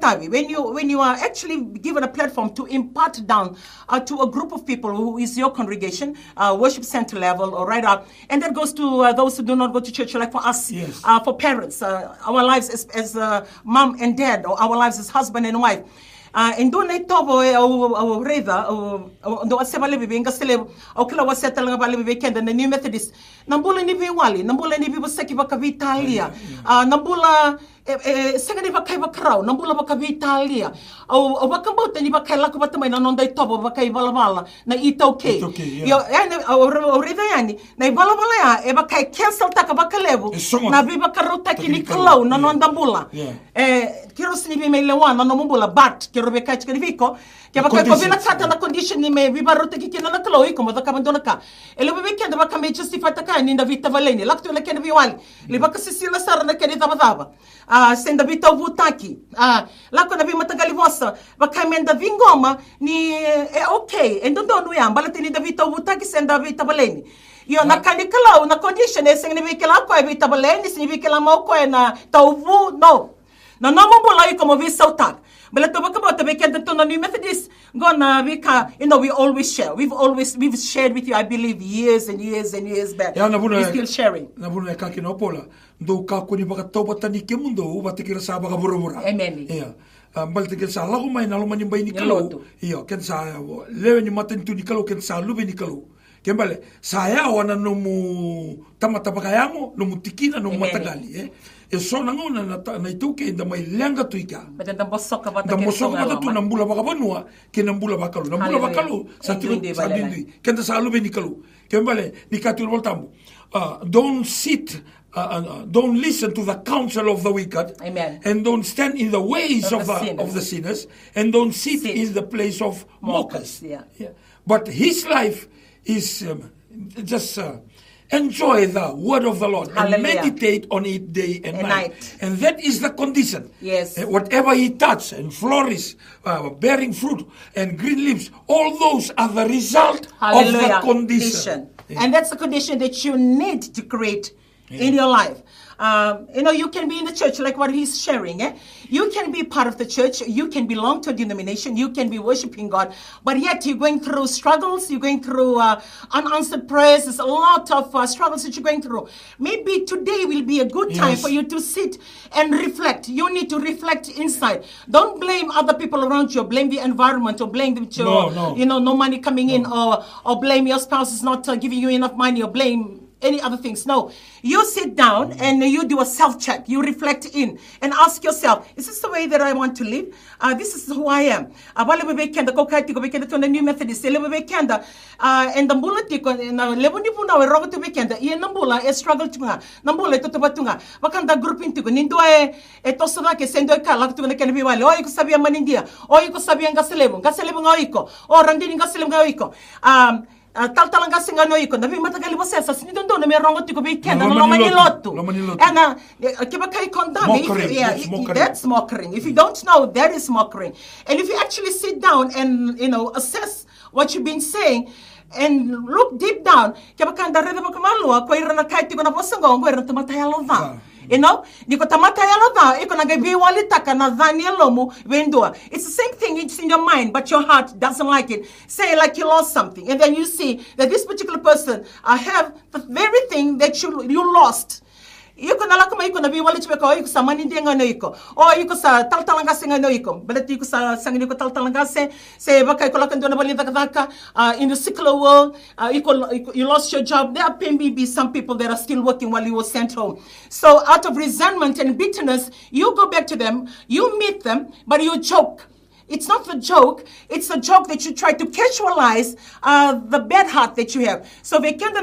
you when you are actually given a platform to impart down uh, to a group of people who is your congregation, uh, worship center level, or right up, and that goes to uh, those who do not go to church, like for us, yes. uh, for parents, uh, our lives as, as uh, mom and dad, or our lives as husband and wife. Uh, and do na tobo o reda o do aseba lebe benga sele o kila waseta langa bale weekend na New Methodist nambula ni biwali nambula ni biboseki bakavitalia uh, nambula sega ni bakai bakrao nambula bakavitalia o o bakambota ni bakai la ko batama na nonda tobo bakai bala bala na ita okay yo yani o reda yani na bala bala ya e bakai cancel taka bakalebu na biba karota kini klau na nonda bula eh kiro sini bi mele wana no mbula bat kiro be kach kini viko ke ba ko vina kata na condition ni me biba rota kikina na klau iko moda kabandona ka ele be kenda ba kame justify taka ni nda vita valeni lakto le kena viwali le ba kasisila sara na kena daba daba ah senda vita vutaki ah lako na bi matagali vosa ba kame nda vingoma ni e okay endo ndo yamba la tini nda vita vutaki senda vita valeni yo na kanikala na condition e sengni vikela ko e vita valeni sini vikela mo ko na tauvu no na no mo bola iko mo vi sautak bela to bakabo to bekenda to na New Methodist gonna we can you know we always share we've always we've shared with you I believe years and years and years back ya na buna we're still sharing na buna ka kino pola do ka ko ni baka to batani ke mundo ba te kira sa baka borobora amen ya ambal te kira sa la ko mai na lo mani bai ni kalo iyo ken sa lewe ni maten tu ni kalo ken sa lube ni kalo kembale saya wana no mu tamata baka yamo no mutikina no matagali eh e sona ngona na na ituke nda mai lenga tuika but nda bosoka bata nda bosoka bata tu nambula baka banua ke nambula baka lu nambula baka lu sa tu sa dindi kenda sa lu beni kalu kembale ni katul voltambo uh don't sit uh, uh, don't listen to the counsel of the wicked amen and don't stand in the ways of, of the, the sinners. of the sinners and don't sit, sit. in the place of mockers, mockers. Yeah. yeah but his life is um, just uh, enjoy the word of the Lord. Hallelujah. And meditate on it day and, and night. night. And that is the condition. Yes. Uh, whatever he touches and flourishes, uh, bearing fruit and green leaves, all those are the result Hallelujah. Of the condition. Yeah. And that's the condition that you need to create yeah. in your life. Um, you know, you can be in the church like what he's sharing. Eh? You can be part of the church. You can belong to a denomination. You can be worshiping God. But yet you're going through struggles. You're going through uh, unanswered prayers. There's a lot of uh, struggles that you're going through. Maybe today will be a good time yes. for you to sit and reflect. You need to reflect inside. Don't blame other people around you. Blame the environment or blame the church. No, no. You know, no money coming no. in or, or blame your spouse is not uh, giving you enough money or blame any other things. No, you sit down and you do a self-check. You reflect in and ask yourself, is this the way that I want to live? Uh, this is who I am. Wale bebekenda ko kaiti ko bekenda to na New Methodist. Ele bebekenda and the mbula tiko na lebo ni puna we rogo to bekenda. Iye nambula e struggle tunga. Nambula e toto batunga. Wakanda group intiko nindo e e toso na ke sendo e kala to na kene biwale. O iko sabia manindia. O iko sabia ngaselebo. Ngaselebo ngaoiko. O randini ngaselebo ngaoiko. Um tal tal nga singa no iko na bi matagali mo sesa sinido ndo na may rongo tiko be kenda no maniloto and uh kiba kay condemn yeah that's mockery if you don't know that is mockery and if you actually sit down and you know assess what you've been saying and look deep down kiba kanda reda ba kamalwa ko ira na kay tiko na bosango ko ira tamatayalo va you know, niko tamata yalo da, iko nagabi wali taka na dhani lomu wendua. It's the same thing, it's in your mind, but your heart doesn't like it. Say like you lost something, and then you see that this particular person uh, have the very thing that you you lost. Iko na lakuma iko na biwali chibeka iko sa mani denga no iko o iko sa taltalanga senga no iko balati iko sa sangi iko taltalanga se se baka iko lakando na balita kadaka uh, in the secular world uh, iko, you lost your job. There may be some people that are still working while you were sent home, so out of resentment and bitterness you go back to them, you meet them, but you joke. It's not a joke. It's a joke that you try to casualize uh, the bad heart that you have. So,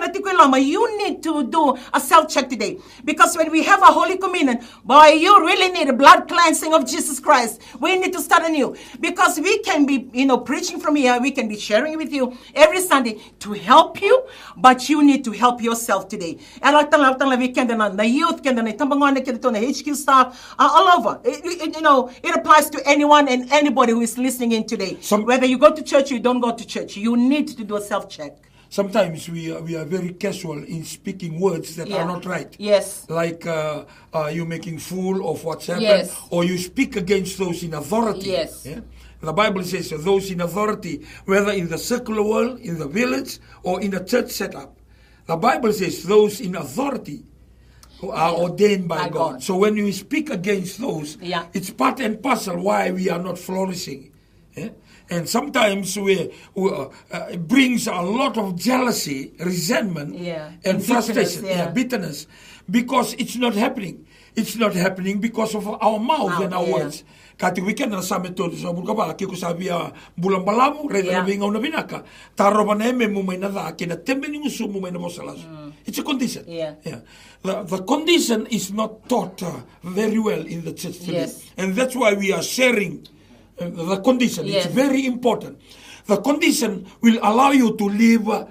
you need to do a self-check today. Because when we have a Holy Communion, boy, you really need a blood cleansing of Jesus Christ. We need to start anew. Because we can be, you know, preaching from here. We can be sharing with you every Sunday to help you. But you need to help yourself today. And like the youth, the H Q staff, uh, all over. It, it, you know, it applies to anyone and anybody who is listening in today. Some- Whether you go to church or you don't go to church, you need to do a self-check. Sometimes we are, we are very casual in speaking words that Yeah. are not right. Yes. Like uh, uh, you making fool of what's happened, Yes. or you speak against those in authority. Yes. Yeah? The Bible says uh, those in authority, whether in the secular world, in the village, or in a church setup. The Bible says those in authority who are Yeah. ordained by, By God. God. So when we speak against those, Yeah. it's part and parcel why we are not flourishing. Yeah? And sometimes we, we uh, uh, it brings a lot of jealousy, resentment, Yeah. and, And bitterness, frustration, yeah. yeah, bitterness, because it's not happening. It's not happening because of our mouth Mouth, and our yeah. words. Kati weekend na sa metodo sa burka ba ki ko sabi a bulan balamu re Yeah. na bingaw na binaka taro ba na me mo may na kina tembe ni musu mo may na mo salas. It's a condition. Yeah. Yeah. The, the condition is not taught uh, very well in the church today. Yes. And that's why we are sharing uh, the condition. Yes. It's very important. The condition will allow you to live uh,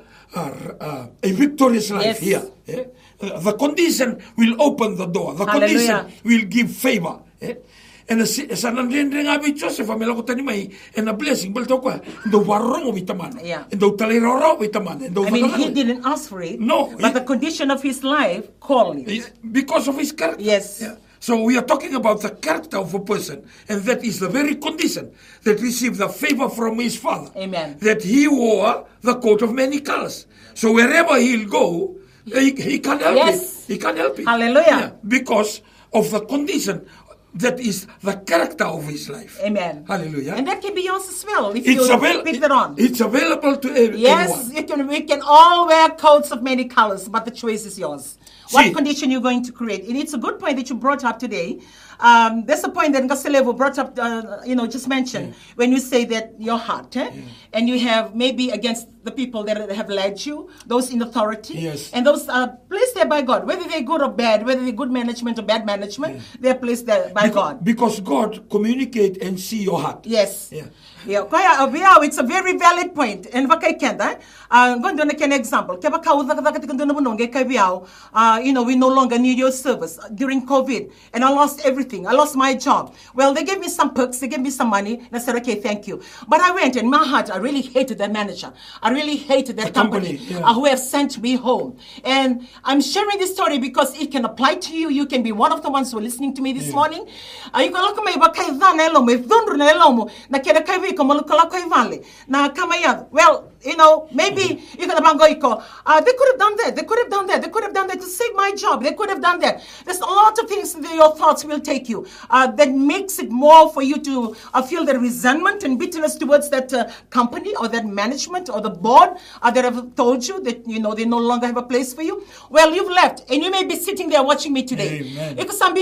uh, a victorious life Yes. here. Yeah? Uh, the condition will open the door. The Hallelujah. condition will give favor. Yeah? And sa nandiyan nga bi Joseph, amela ko tani mai, and a blessing, bal to kwa, ndo warong bitaman, Yeah. ndo taliroro bitaman, ndo I mean, he didn't ask for it. No, But he- the condition of his life called it. because of his character. Yes. Yeah. So we are talking about the character of a person, and that is the very condition that received the favor from his father. Amen. That he wore the coat of many colors. So wherever he'll go, he, he can't help Yes. it. He can't help it. Hallelujah. Yeah, because of the condition that is the character of his life. Amen. Hallelujah. And that can be yours as well if It's, you avail- pick it on. it's available to ev- Yes, everyone. you can, we can all wear coats of many colors, but the choice is yours. What See. condition you're going to create. And it's a good point that you brought up today. Um, there's a point that Ngaselevo brought up, uh, you know, just mentioned, Yeah. when you say that your heart, eh? and you have maybe against the people that have led you, those in authority, Yes. and those are placed there by God, whether they're good or bad, whether they're good management or bad management, they're placed there by Because, God. because God communicate and see your heart. Yes. Yeah. Yeah, kaya abiyaw, it's a very valid point. And vakay kenda, uh, gondo na ken example. Kaya baka uda kada kati kondo na bunong kay biyaw, uh, you know, we no longer need your service during COVID, and I lost everything. I lost my job. Well, they gave me some perks, they gave me some money, and I said, okay, thank you. But I went, and in my heart, I really hated that manager. I really hated that The company, company, yeah. uh, who have sent me home. And I'm sharing this story because it can apply to you. You can be one of the ones who are listening to me this morning. Uh, you can look at me, but kay dhan elomo, if dhunru na elomo, na kaya kay viko malukala kay vale, na kamaya. Well, you know, maybe you can abango iko. Uh, they could have done that. They could have done that. They could have done that to save my job. They could have done that. There's a lot of things that your thoughts will take you. Uh, that makes it more for you to uh, feel the resentment and bitterness towards that uh, company or that management or the board uh, that have told you that, you know, they no longer have a place for you. Well, you've left, and you may be sitting there watching me today. Amen.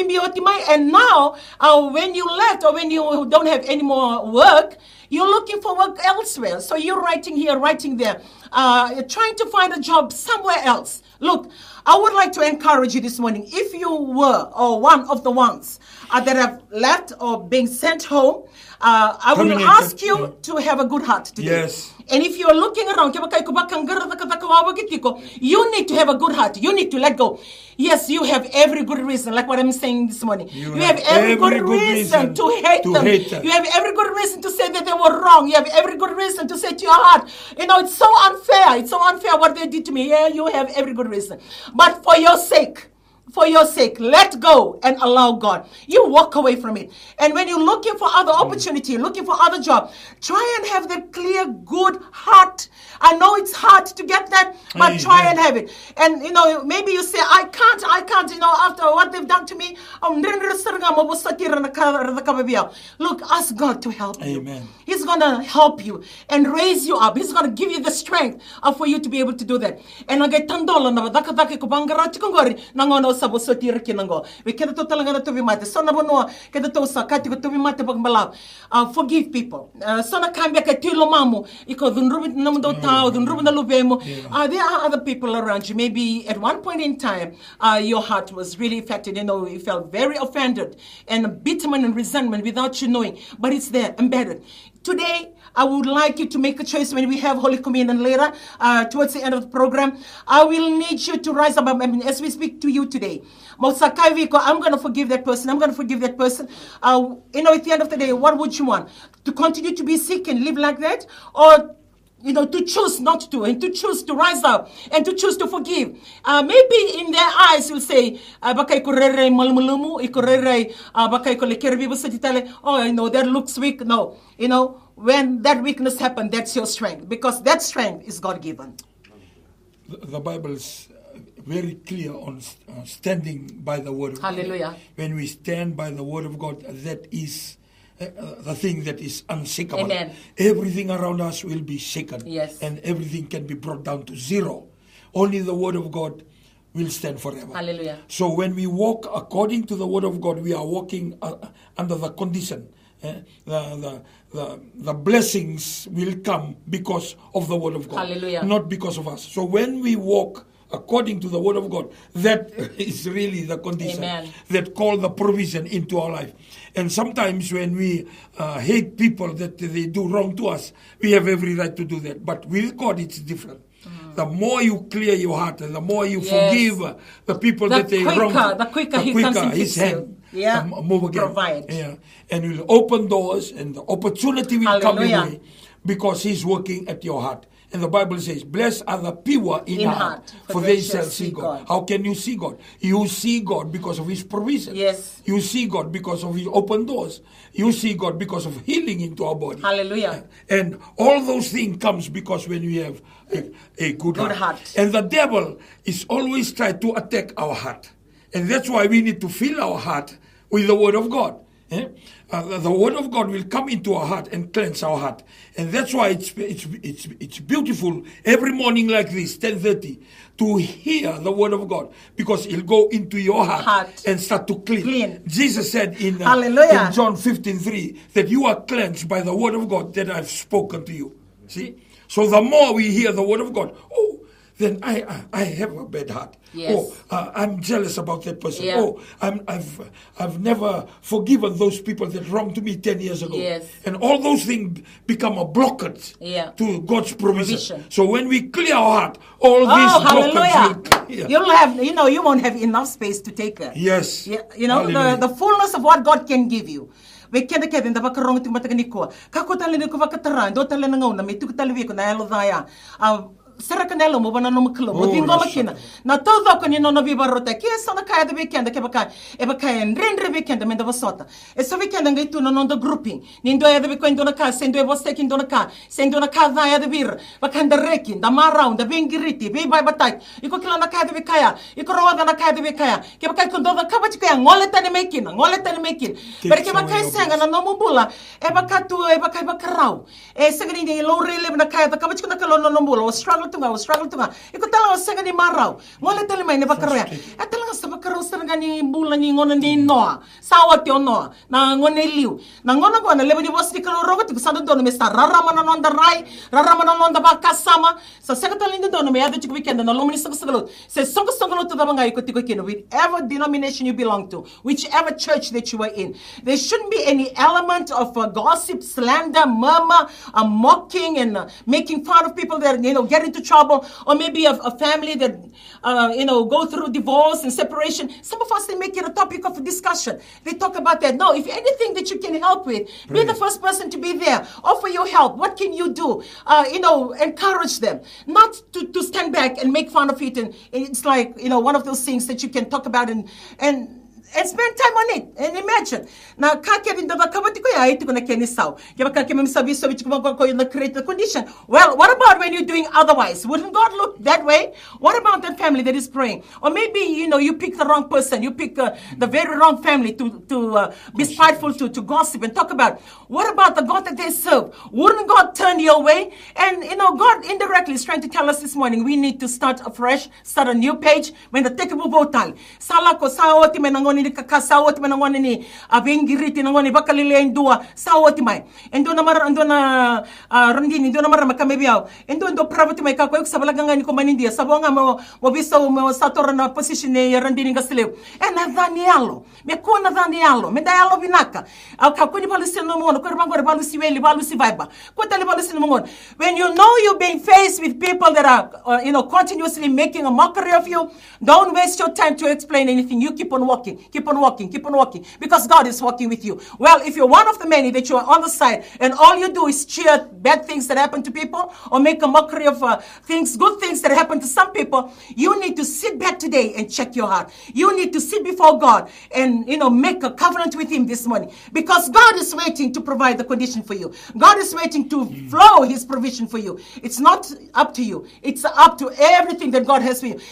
And now, uh, when you left or when you don't have any more work, you're looking for work elsewhere. So you're writing here, writing there, uh, trying to find a job somewhere else. Look, I would like to encourage you this morning. If you were or one of the ones uh, that have left or been sent home, uh, I will Terminated, ask you yeah. to have a good heart today. Yes. And if you're looking around, you need to have a good heart. You need to let go. Yes, you have every good reason, like what I'm saying this morning. You You, have have, every, every good, good reason, reason to hate to them. hate them. You have every good reason to say that they were wrong. You have every good reason to say to your heart, you know, it's so unfair. It's so unfair what they did to me. Yeah, you have every good reason. But for your sake, for your sake, let go and allow God. You walk away from it. And when you're looking for other opportunity, looking for other job, try and have that clear, good heart. I know it's hard to get that, but Amen. try and have it. And, you know, maybe you say, I can't, I can't, you know, after what they've done to me. Look, ask God to help you. Amen. He's going to help you and raise you up. He's going to give you the strength uh, for you to be able to do that. And agay tandola na daka daka ko bangara tikongori nangono sa bosoti rikinango. We kada to talaga na tubi mate. So na bono kada to sa kati ko tubi mate pag malaw. Uh, forgive people. Uh, so na kambia kay tilo mamu iko dunrubi na mundo tao dunrubi na lubemo. Uh, there are other people around you. Maybe at one point in time, uh, your heart was really affected. You know, you felt very offended and bitterness and resentment without you knowing. But it's there, embedded. Today, I would like you to make a choice when we have Holy Communion later, uh, towards the end of the program. I will need you to rise up. I mean, as we speak to you today. I'm going to forgive that person. I'm going to forgive that person. Uh, you know, at the end of the day, what would you want? to continue to be sick and live like that, or you know, to choose not to, and to choose to rise up, and to choose to forgive. Uh, maybe in their eyes you'll say, "Bakay ko rere malmulumu, ikorere, bakay ko lekerbibo sa titale." Oh, you know, that looks weak. No, you know, when that weakness happens, that's your strength, because that strength is God given. The, the Bible is very clear on uh, standing by the word of Hallelujah. God. When we stand by the word of God, that is Uh, the thing that is unshakable. Amen. Everything around us will be shaken. Yes. And everything can be brought down to zero. Only the word of God will stand forever. Hallelujah. So when we walk according to the word of God, we are walking uh, under the condition. Eh? The, the, the, the blessings will come because of the word of God. Hallelujah. Not because of us. So when we walk according to the word of God, that is really the condition. Amen. That call the provision into our life. And sometimes when we uh, hate people that they do wrong to us, we have every right to do that. But with God, it's different. Mm. The more you clear your heart and the more you yes. forgive uh, the people the that they quicker, wrong to, the quicker, the he quicker comes and his fix hand you. Yeah. um, move again. Provide. Yeah. And will open doors, and the opportunity will Hallelujah. come your way because he's working at your heart. And the Bible says, blessed are the pure in, in heart, heart, for they shall see God. God. How can you see God? You see God because of his provision. Yes. You see God because of his open doors. You see God because of healing into our body. Hallelujah. And all those things comes because when we have a, a good, good heart. heart. And the devil is always trying to attack our heart. And that's why we need to fill our heart with the word of God. Eh? Uh, the word of God will come into our heart and cleanse our heart. And that's why it's it's it's it's beautiful every morning like this, ten thirty, to hear the word of God, because it'll go into your heart, heart. and start to clean. clean. Jesus said in, uh, Hallelujah. in John fifteen three that you are cleansed by the word of God that I've spoken to you. See? So the more we hear the word of God, oh, then I I, I have a bad heart. Yes. Oh, uh, I'm jealous about that person. Yeah. Oh, I'm, I've I've never forgiven those people that wronged me ten years ago. Yes. And all those things become a blockage yeah. to God's provision. provision. So when we clear our heart, all oh, these hallelujah. blockages will clear. You'll have, you know, you won't have enough space to take it. Yes. Yeah, you know, the, the fullness of what God can give you. We kende kede nda bakarong tu mataganiko. Kako tali ni ko vakataran, do tali ngau na me tu tali wi ko na elo daya. Será que nela mo bana no maklo mo dingo makina na todo ko ni no no viva rota que essa na caia de weekend que baka e baka en rendre weekend me da vasota e so weekend ngai tu no no do grouping ni ndo ya de weekend na ka sendo e você que ndo na ka sendo na ka da ya de vir baka nda rekin da marround da bengiriti be bai batai e ko kila na caia de bekaya e ko roda na caia de bekaya que baka ko do da ka bati ka ngole tani mekina ngole tani mekin porque baka senga na no mo bula e baka tu e baka baka rau e senga ni lo rele na caia da ka bati ko na ka lo no bula o struggle tunga o struggle tunga iko tala o senga ni marau ngole tele mai ne bakaroya e tala sa bakaro senga ni bula ni ngona ni noa sawa te noa na ngone liu na ngona ko na lebe ni bosi kalo rogo tu sa do no me sta rara mana no nda rai rara mana no nda baka sama sa senga tala ni do no me ado chiku weekend no lomni sa sagalo se songa songa no to da banga iko tiko kino whatever denomination you belong to, whichever church that you are in, there shouldn't be any element of uh, gossip, slander, murmur, uh, mocking, and uh, making fun of people that, you know, get into trouble, or maybe a, a family that, uh, you know, go through divorce and separation. Some of us, they make it a topic of discussion. They talk about that. No, if anything that you can help with, be the first person to be there. Offer your help. What can you do? Uh, you know, encourage them. Not to, to stand back and make fun of it. And, and it's like, you know, one of those things that you can talk about and, and, and spend time on it and imagine. Na kake rin daga kabati ko ya ito ko na kenisaw. Kaya kake mem sabi sabi ko ko na create the condition. Well, what about when you're doing otherwise? Wouldn't God look that way? What about that family that is praying? Or maybe, you know, you pick the wrong person. You pick uh, the very wrong family to to uh, be spiteful to, to gossip and talk about. What about the God that they serve? Wouldn't God turn your way? And, you know, God indirectly is trying to tell us this morning, we need to start afresh, start a new page. When the tekebo votal. Sala ko sa oti menangoni ni kakasawot menangoni ni abengiriti nangoni bakalile indua sawoti mai. Endo na mar endo na randini endo na mar makamebiao. Endo endo pravati mai kako sa balaganga ni ko manindia sabonga mo mo biso mo sator na position ni randini gaslew. E na Danielo. Me ko na Danielo. Me Danielo binaka. Au kako ni balusi no mo ko bangor balusi weli balusi vibe. Ko tali balusi no mo. When you know you're being faced with people that are uh, you know continuously making a mockery of you, don't waste your time to explain anything. You keep on walking. keep on walking, keep on walking, because God is walking with you. Well, if you're one of the many that you are on the side and all you do is cheer bad things that happen to people or make a mockery of uh, things, good things that happen to some people, you need to sit back today and check your heart. You need to sit before God and, you know, make a covenant with him this morning, because God is waiting to provide the condition for you. God is waiting to flow his provision for you. It's not up to you. It's up to everything that God has for you.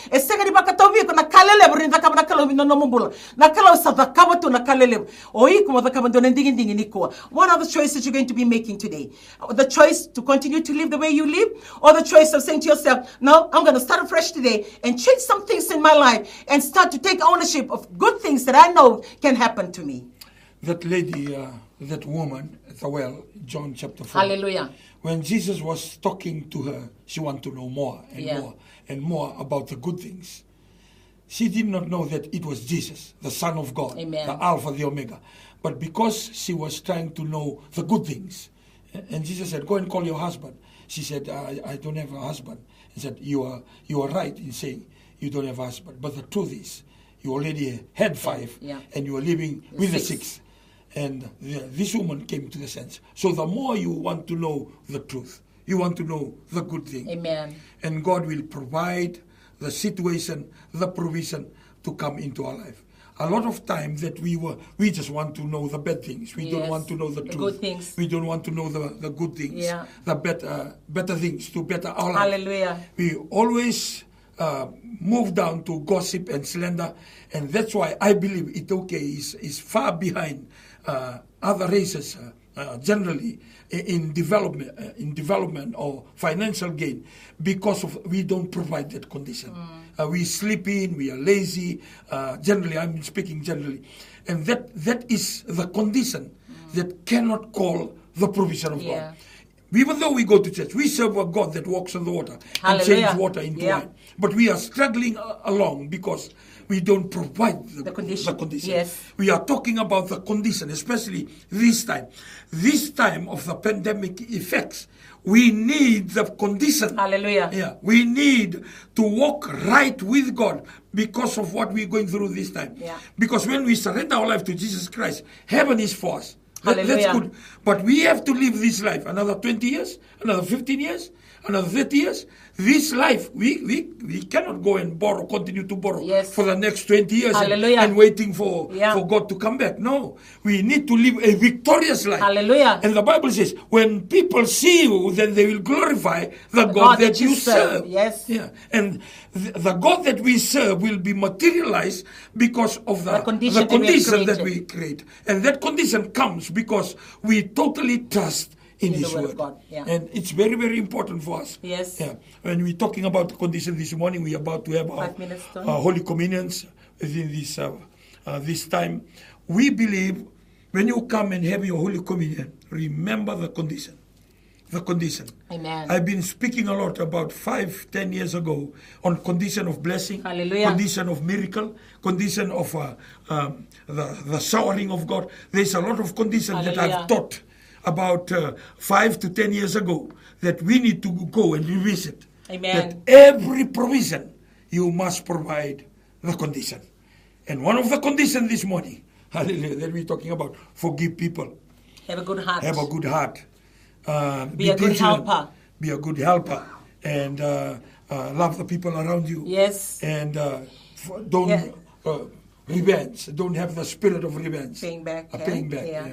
What are the choices you're going to be making today? The choice to continue to live the way you live, or the choice of saying to yourself, no, I'm going to start afresh today and change some things in my life and start to take ownership of good things that I know can happen to me. That lady, uh, that woman at the well, John chapter four. Hallelujah. When Jesus was talking to her, she wanted to know more and Yeah. more and more about the good things. She did not know that it was Jesus, the Son of God, Amen. the Alpha, the Omega. But because she was trying to know the good things, and Jesus said, go and call your husband. She said, I, I don't have a husband. He said, you are, you are right in saying you don't have a husband. But the truth is, you already had five, Yeah. and you are living with Six. the sixth. And the, this woman came to the sense. So the more you want to know the truth, you want to know the good thing. Amen. And God will provide the situation, the provision to come into our life. A lot of time that we were, we just want to know the bad things. We don't Yes, want to know the, the truth. good things. We don't want to know the, the good things, Yeah. the better, better things to better our life. Hallelujah. We always uh, move down to gossip and slander, and that's why I believe Ethiopia is, is far behind uh, other races uh, uh, generally in, in development, uh, in development or financial gain, because of we don't provide that condition. Mm. Uh, we sleep in, we are lazy. Uh, generally, I'm speaking generally, and that that is the condition mm. that cannot call the provision of Yeah. God. Even though we go to church, we serve a God that walks on the water and Hallelujah. changes water into Yeah. wine. But we are struggling uh, along because we don't provide the, The condition. the condition. Yes. We are talking about the condition, especially this time. This time of the pandemic effects, we need the condition. Hallelujah. Yeah, we need to walk right with God because of what we're going through this time. Yeah. Because when we surrender our life to Jesus Christ, heaven is for us. That- that's Hallelujah. good. But we have to live this life another twenty years, another fifteen years, another thirty years. This life, we, we, we cannot go and borrow, continue to borrow Yes. for the next twenty years and, Hallelujah. and waiting for, Yeah. for God to come back. No, we need to live a victorious life. Hallelujah. And the Bible says, when people see you, then they will glorify the, God, God that, that you you serve. serve. Yes. Yeah. And the, the God that we serve will be materialized because of the, The condition that we have condition that created. we create. And that condition comes because we totally trust in, In the His word word. of God, yeah. And it's very, very important for us. Yes. Yeah. When we're talking about the condition this morning, we're about to have our, Five minutes, Tony. our Holy Communions within this, uh, uh, this time. We believe when you come and have your Holy Communion, remember the condition. The condition. Amen. I've been speaking a lot about five, ten years ago on condition of blessing, Hallelujah. condition of miracle, condition of uh, um, the, the showering of God. There's a lot of conditions that Hallelujah. I've taught about uh, five to ten years ago that we need to go and revisit. Amen. That every provision you must provide the condition. And one of the conditions this morning, hallelujah, that we're talking about, forgive people. Have a good heart. Have a good heart. Uh, Be a good vigilant. helper. Be a good helper. And uh, uh, love the people around you. Yes. And uh, f- don't Yeah. uh, revenge. Don't have the spirit of revenge. Paying back, Uh, yeah. paying back, Yeah. yeah.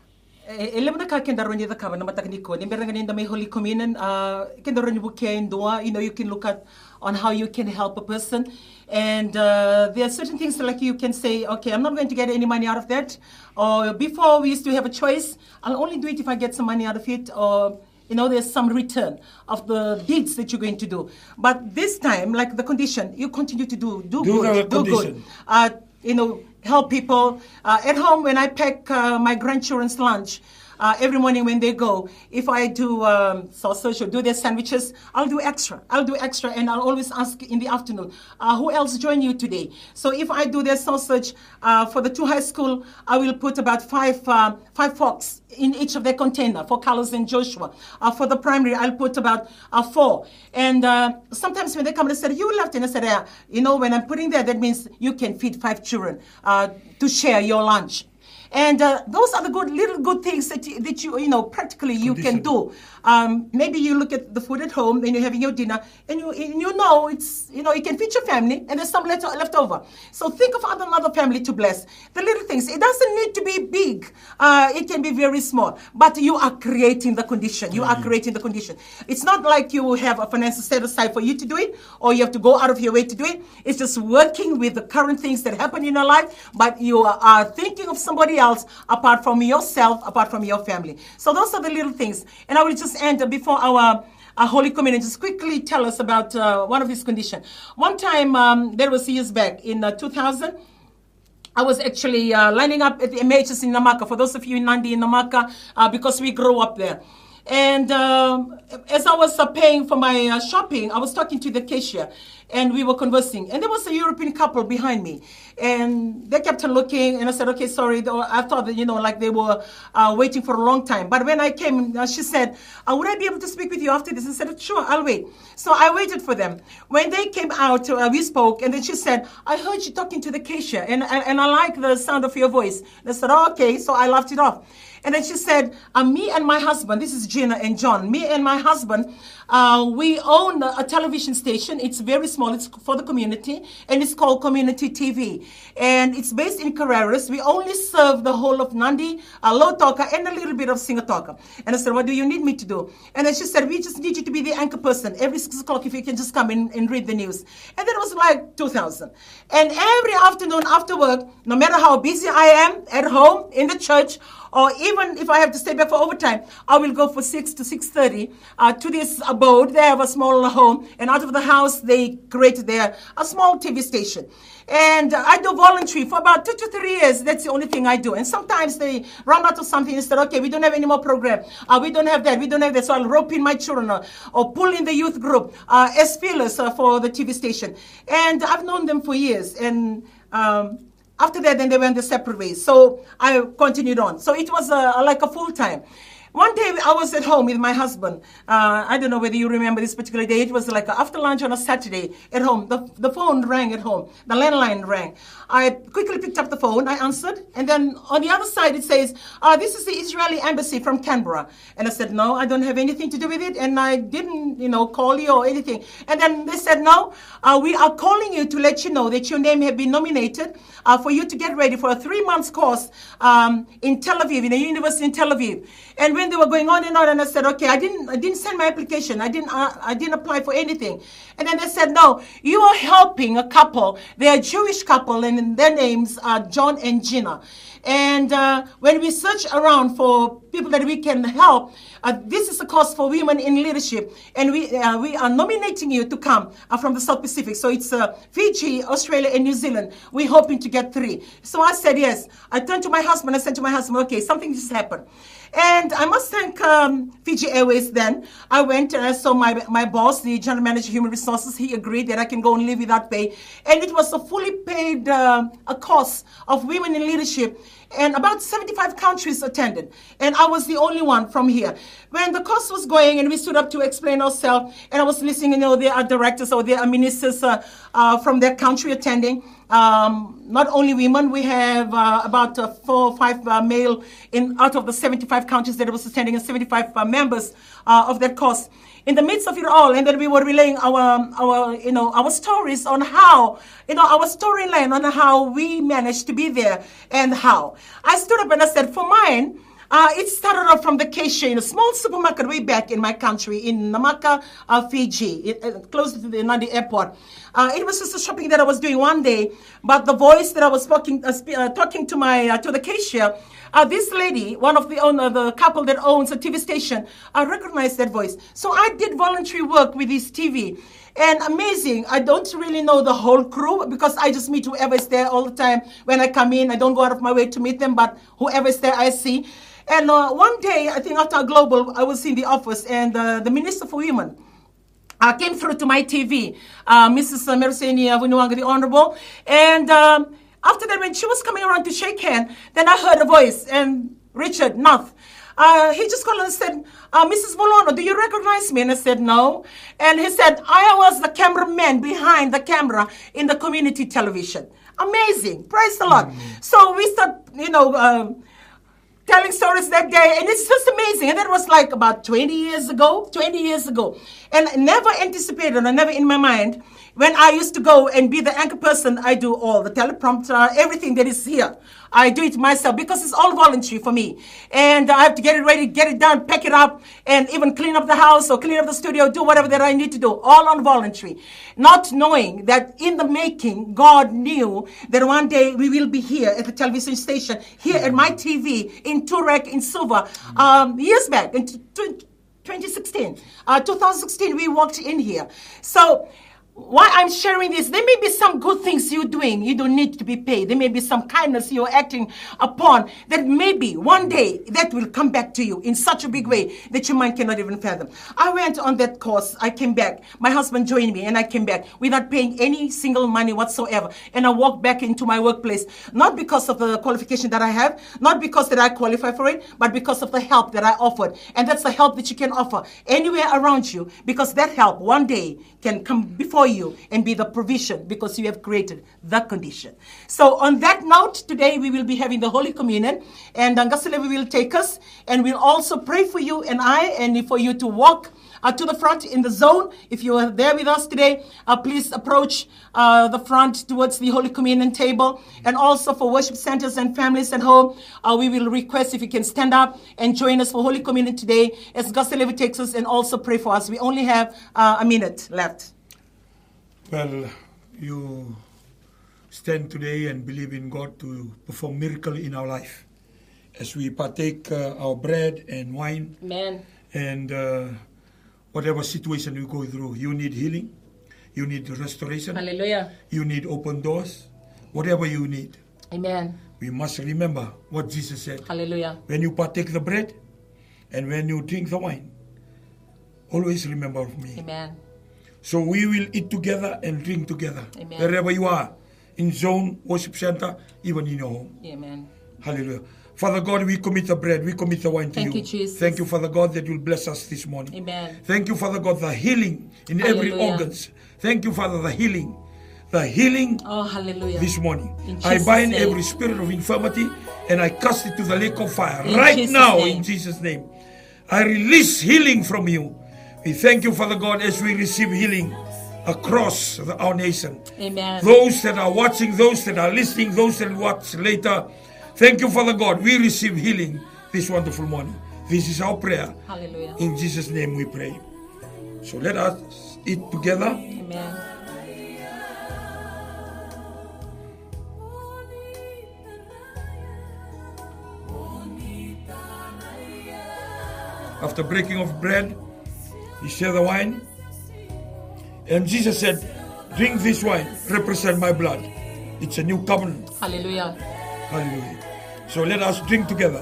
Ilam na ka kenda ron yada ka na matagni ko. Nimber nganin da may Holy Communion. Uh, kenda ron yung bukiyain doa. You know, you can look at on how you can help a person. And uh, there are certain things like you can say, okay, I'm not going to get any money out of that. Or before we used to have a choice. I'll only do it if I get some money out of it. Or, you know, there's some return of the deeds that you're going to do. But this time, like the condition, you continue to do, do, Do the good, do condition. good. Uh, you know, help people. Uh, at home, when I pack uh, my grandchildren's lunch, uh, every morning when they go, if I do um, sausage or do their sandwiches, I'll do extra. I'll do extra, and I'll always ask in the afternoon, uh, who else join you today? So if I do their sausage uh, for the two high school, I will put about five uh, five forks in each of their container for Carlos and Joshua. Uh, for the primary, I'll put about uh, four. And uh, sometimes when they come and say, you left, and I said, yeah, you know, when I'm putting there, that means you can feed five children uh, to share your lunch. And uh, those are the good little good things that you, that you you know practically you Condition. can do. Um, maybe you look at the food at home and you're having your dinner, and you and you know it's you know you can feed your family, and there's some left, left over. So think of other another family to bless. The little things. It doesn't need to be big. Uh, it can be very small, but you are creating the condition. You mm-hmm. are creating the condition. It's not like you have a finance set aside for you to do it, or you have to go out of your way to do it. It's just working with the current things that happen in your life, but you are, are thinking of somebody else apart from yourself, apart from your family. So those are the little things. And I will just end before our, our Holy Communion, just quickly tell us about uh, one of these conditions. One time, um, there was years back in uh, two thousand, I was actually uh, lining up at the M H S in Namaka, for those of you in Nandi in Namaka, uh, because we grew up there. And um, as I was uh, paying for my uh, shopping, I was talking to the cashier, and we were conversing. And there was a European couple behind me, and they kept on looking, and I said, okay, sorry. I thought that, you know, like they were uh, waiting for a long time. But when I came, uh, she said, uh, would I be able to speak with you after this? I said, sure, I'll wait. So I waited for them. When they came out, uh, we spoke, and then she said, I heard you talking to the cashier, and, and, and I like the sound of your voice. And I said, oh, okay, so I laughed it off. And then she said, uh, me and my husband, this is Gina and John, me and my husband, uh, we own a television station. It's very small. It's for the community, and it's called Community T V. And it's based in Carreras. We only serve the whole of Nandi, uh, Lautoka, and a little bit of Singatoka. And I said, what do you need me to do? And then she said, we just need you to be the anchor person every six o'clock if you can just come in and read the news. And then it was like two thousand. And every afternoon after work, no matter how busy I am at home, in the church, or even if I have to stay back for overtime, I will go for six to six thirty uh, to this abode. They have a small home, and out of the house, they created there a small T V station. And uh, I do voluntary for about two to three years. That's the only thing I do. And sometimes they run out of something and said, okay, we don't have any more program. Uh, we don't have that. We don't have that. So I'll rope in my children uh, or pull in the youth group uh, as feelers uh, for the T V station. And I've known them for years. And um, after that, then they went their separate ways. So I continued on. So it was uh, like a full time. One day I was at home with my husband. Uh, I don't know whether you remember this particular day. It was like after lunch on a Saturday at home. The, the phone rang at home. The landline rang. I quickly picked up the phone. I answered. And then on the other side it says, uh, this is the Israeli embassy from Canberra. And I said, no, I don't have anything to do with it. And I didn't, you know, call you or anything. And then they said, no, uh, we are calling you to let you know that your name has been nominated uh, for you to get ready for a three months course um, in Tel Aviv, in a university in Tel Aviv. And when they were going on and on, and I said, okay, I didn't, I didn't send my application. I didn't, uh, I didn't apply for anything. And then they said, no, you are helping a couple. They are a Jewish couple, and their names are John and Gina. And uh, when we search around for people that we can help, uh, this is a course for women in leadership, and we uh, we are nominating you to come uh, from the South Pacific. So it's uh, Fiji, Australia, and New Zealand. We're hoping to get three. So I said yes. I turned to my husband. I said to my husband, okay, something just happened. And I must thank um, Fiji Airways then. I went and I saw my, my boss, the general manager of human resources. He agreed that I can go and live without pay. And it was a fully paid uh, a course of women in leadership. And about seventy-five countries attended. And I was the only one from here. When the course was going and we stood up to explain ourselves, and I was listening, you know, there are directors or there are ministers uh, uh, from their country attending. Um, not only women, we have uh, about uh, four or five uh, male in out of the seventy-five countries that was attending, and seventy-five uh, members uh, of that course. In the midst of it all, and then we were relaying our, our, you know, our stories on how, you know, our storyline on how we managed to be there and how. I stood up and I said, for mine, Uh, it started off from the cashier in a small supermarket way back in my country, in Namaka, uh, Fiji, it, uh, close to the Nadi airport. Uh, it was just a shopping that I was doing one day, but the voice that I was talking, uh, sp- uh, talking to my uh, to the cashier uh, this lady, one of the owner, the couple that owns a T V station, I recognized that voice. So I did voluntary work with this T V. And amazing, I don't really know the whole crew because I just meet whoever is there all the time. When I come in, I don't go out of my way to meet them, but whoever is there, I see. And uh, one day, I think after Global, I was in the office, and uh, the Minister for Women uh, came through to my T V, uh, Missus Meruseni Vunuanga, the Honorable. And um, after that, when she was coming around to shake hand, then I heard a voice, and Richard North. Uh, he just called and said, uh, Missus Molono, do you recognize me? And I said, no. And he said, I was the cameraman behind the camera in the community television. Amazing. Praise the Lord. Mm-hmm. So we start, you know, um, telling stories that day, and it's just amazing. And that was like about twenty years ago, twenty years ago. And never anticipated, or never in my mind, when I used to go and be the anchor person, I do all the teleprompter, everything that is here. I do it myself because it's all voluntary for me. And I have to get it ready, get it done, pack it up, and even clean up the house or clean up the studio, do whatever that I need to do, all on voluntary. Not knowing that in the making, God knew that one day we will be here at the television station, here at my T V, in Turek, in Suva, um, years back, in twenty sixteen. Uh, twenty sixteen, we walked in here. So, why I'm sharing this, there may be some good things you're doing. You don't need to be paid. There may be some kindness you're acting upon that maybe one day that will come back to you in such a big way that your mind cannot even fathom. I went on that course. I came back. My husband joined me and I came back without paying any single money whatsoever. And I walked back into my workplace, not because of the qualification that I have, not because that I qualify for it, but because of the help that I offered. And that's the help that you can offer anywhere around you, because that help one day can come before you and be the provision, because you have created the condition. So on that note, today we will be having the Holy Communion, and Ngasalevi will take us, and we'll also pray for you and I, and for you to walk uh, to the front in the zone. If you are there with us today, uh, please approach uh, the front towards the Holy Communion table. And also for worship centers and families at home, uh, we will request if you can stand up and join us for Holy Communion today as Ngasalevi takes us, and also pray for us. We only have uh, a minute left. Well, you stand today and believe in God to perform miracle in our life as we partake uh, our bread and wine. Amen. And uh, whatever situation you go through, you need healing, you need restoration. Hallelujah. You need open doors, whatever you need. Amen. We must remember what Jesus said. Hallelujah. When you partake the bread and when you drink the wine, always remember me. Amen. So we will eat together and drink together. Amen. Wherever you are, in zone, worship center, even in your home. Amen. Hallelujah. Father God, we commit the bread, we commit the wine to Thank you. you, Jesus. Thank you, Father God, that you'll bless us this morning. Amen. Thank you, Father God, the healing in Hallelujah. every organs. Thank you, Father, the healing. The healing Oh, hallelujah. this morning. In I Jesus' bind name. every spirit of infirmity and I cast it to the lake of fire In right Jesus' now name. in Jesus' name. I release healing from you. We thank you, Father God, as we receive healing across the, our nation. Amen. Those that are watching, those that are listening, those that watch later, thank you, Father God. We receive healing this wonderful morning. This is our prayer. Hallelujah. In Jesus' name we pray. So let us eat together. Amen. After breaking of bread, he shared the wine. And Jesus said, drink this wine, represent my blood. It's a new covenant. Hallelujah. Hallelujah. So let us drink together.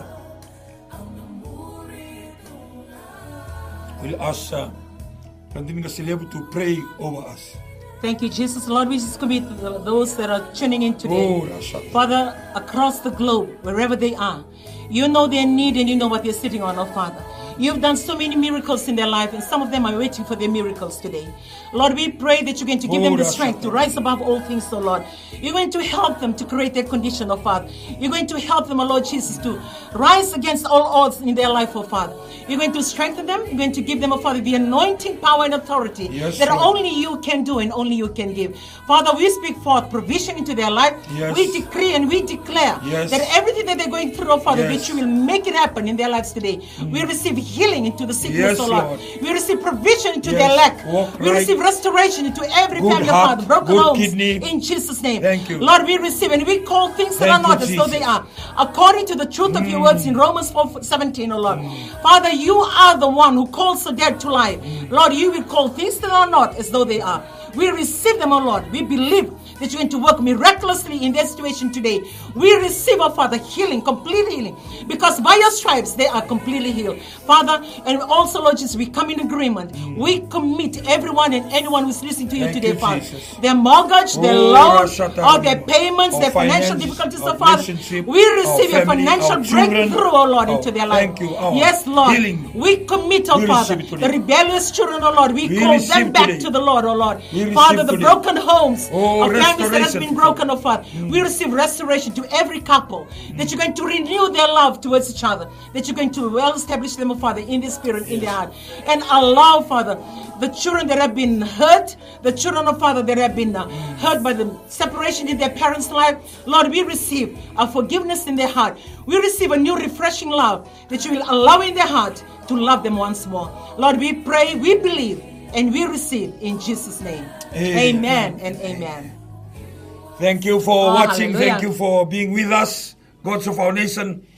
We'll ask uh, Brandon Ngasalevi to pray over us. Thank you, Jesus. Lord, we just commit the- those that are tuning in today. Oh, Rashad. Father, across the globe, wherever they are, you know their need and you know what they're sitting on, oh Father. You've done so many miracles in their life, and some of them are waiting for their miracles today. Lord, we pray that you're going to give them the strength to rise above all things, oh Lord. You're going to help them to create their condition, oh Father. You're going to help them, oh Lord Jesus, to rise against all odds in their life, oh Father. You're going to strengthen them. You're going to give them, oh Father, the anointing, power, and authority Yes, that Lord. only you can do and only you can give. Father, we speak forth provision into their life. Yes. We decree and we declare Yes. that everything that they're going through, oh Father, Yes. that you will make it happen in their lives today. We receive healing into the sickness, Yes, oh Lord. Lord. We receive provision into Yes. their lack. Walk We right. receive restoration into every Good family, heart, Father, broken good homes, kidney. in Jesus' name. Thank you. Lord, we receive and we call things that Thank are not you, as though they Jesus. are. According to the truth of your words in Romans four seventeen, oh Lord. Father, you are the one who calls the dead to life. Lord, you will call things that are not as though they are. We receive them, oh Lord. We believe that you're going to work miraculously in their situation today. We receive, oh Father, healing, complete healing. Because by your stripes, they are completely healed. Father, and also, Lord Jesus, we come in agreement. We commit everyone and anyone who's listening to you Thank today, you, Father. Jesus. Their mortgage, their Oh, loan, Rashata, all their payments, our their financial finances, difficulties, our oh Father. relationship, We receive our a family, financial our children. breakthrough, oh Lord, Oh, into their life. thank you. Our Yes, Lord. healing. We commit, oh We Father, receive it the today. rebellious children, oh Lord. We, We call receive them back today. to the Lord, oh Lord. We receive Father, the today. broken homes Oh, of families that has restoration been today. broken, oh Father. We receive restoration to every couple. That you're going to renew their love towards each other. That you're going to well establish them, oh Father, in the spirit, in their heart. And allow, Father, the children that have been hurt, the children of Father that have been uh, hurt by the separation in their parents' life, Lord, we receive a forgiveness in their heart. We receive a new refreshing love that you will allow in their heart to love them once more. Lord, we pray, we believe, and we receive in Jesus' name. Amen. Amen and amen. Thank you for Oh, watching. hallelujah. Thank you for being with us, Gods of our nation,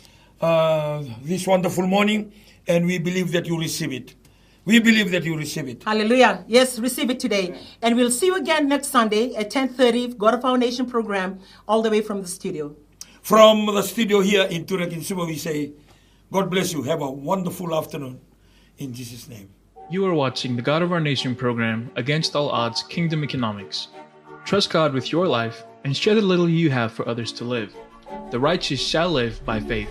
uh, this wonderful morning. And we believe that you receive it. We believe that you receive it. Hallelujah. Yes, receive it today. And we'll see you again next Sunday at ten thirty, God of Our Nation program, all the way from the studio. From the studio here in Turakinsuba, we say, God bless you. Have a wonderful afternoon. In Jesus' name. You are watching the God of Our Nation program, Against All Odds Kingdom Economics. Trust God with your life and share the little you have for others to live. The righteous shall live by faith.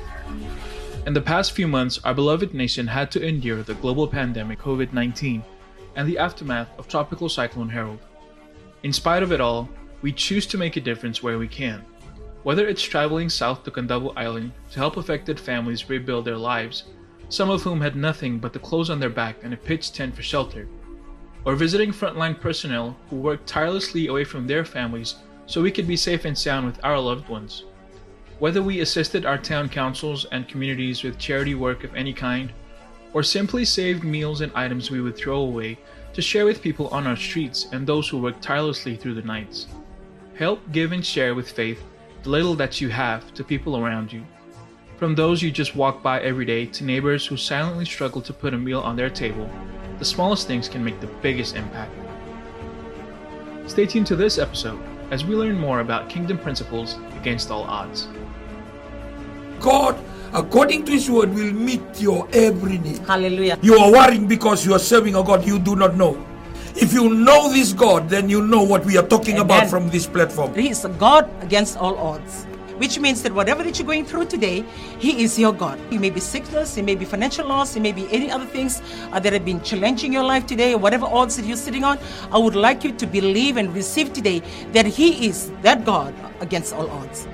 In the past few months, our beloved nation had to endure the global pandemic COVID nineteen and the aftermath of Tropical Cyclone Harold. In spite of it all, we choose to make a difference where we can. Whether it's traveling south to Kandabo Island to help affected families rebuild their lives, some of whom had nothing but the clothes on their back and a pitched tent for shelter, or visiting frontline personnel who worked tirelessly away from their families so we could be safe and sound with our loved ones. Whether we assisted our town councils and communities with charity work of any kind, or simply saved meals and items we would throw away to share with people on our streets and those who worked tirelessly through the nights. Help give and share with faith the little that you have to people around you. From those you just walk by every day to neighbors who silently struggle to put a meal on their table, the smallest things can make the biggest impact. Stay tuned to this episode as we learn more about kingdom principles against all odds. God, according to His word, will meet your every need. Hallelujah. You are worrying because you are serving a God you do not know. If you know this God, then you know what we are talking Amen. about from this platform. He is a God against all odds. Which means that whatever that you're going through today, He is your God. It may be sickness, it may be financial loss, it may be any other things uh, that have been challenging your life today, or whatever odds that you're sitting on. I would like you to believe and receive today that He is that God against all odds.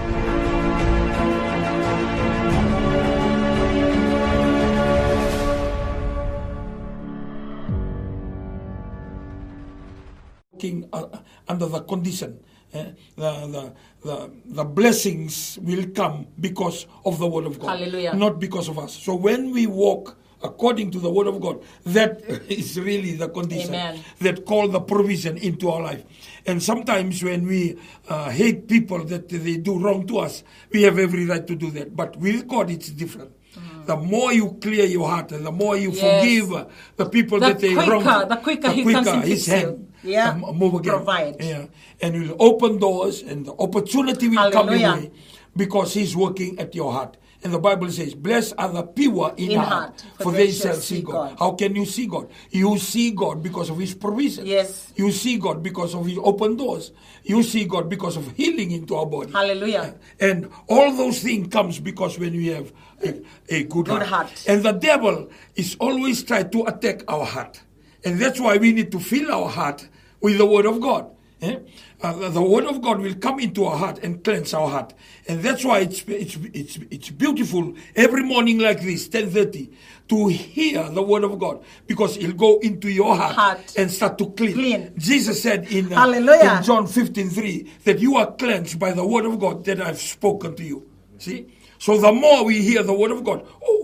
King, uh, under the condition, uh, the, the, the, the blessings will come because of the word of God. Hallelujah. Not because of us. So when we walk according to the word of God, that is really the condition. Amen. That call the provision into our life. And sometimes when we uh, hate people that they do wrong to us, we have every right to do that. But with God, it's different. The more you clear your heart and the more you Yes. forgive uh, the people The that they quicker- wrong, the quicker He comes and His fix you. hand Yeah. um, move again. Provide. Yeah. And will open doors and the opportunity will come your Hallelujah. way because He's working at your heart. And the Bible says, blessed are the pure in, In heart, heart, for they shall see God. How can you see God? You see God because of His provision. Yes. You see God because of His open doors. You see God because of healing into our body. Hallelujah. And all those things comes because when we have a, a good, Good heart. heart. And the devil is always trying to attack our heart. And that's why we need to fill our heart with the word of God. Eh? Uh, the word of God will come into our heart and cleanse our heart. And that's why it's it's it's it's beautiful every morning like this, ten thirty, to hear the word of God. Because it'll go into your heart, Heart. and start to clean. Clean. Jesus said in, uh, Hallelujah. in John fifteen three that you are cleansed by the word of God that I've spoken to you. See? So the more we hear the word of God, oh,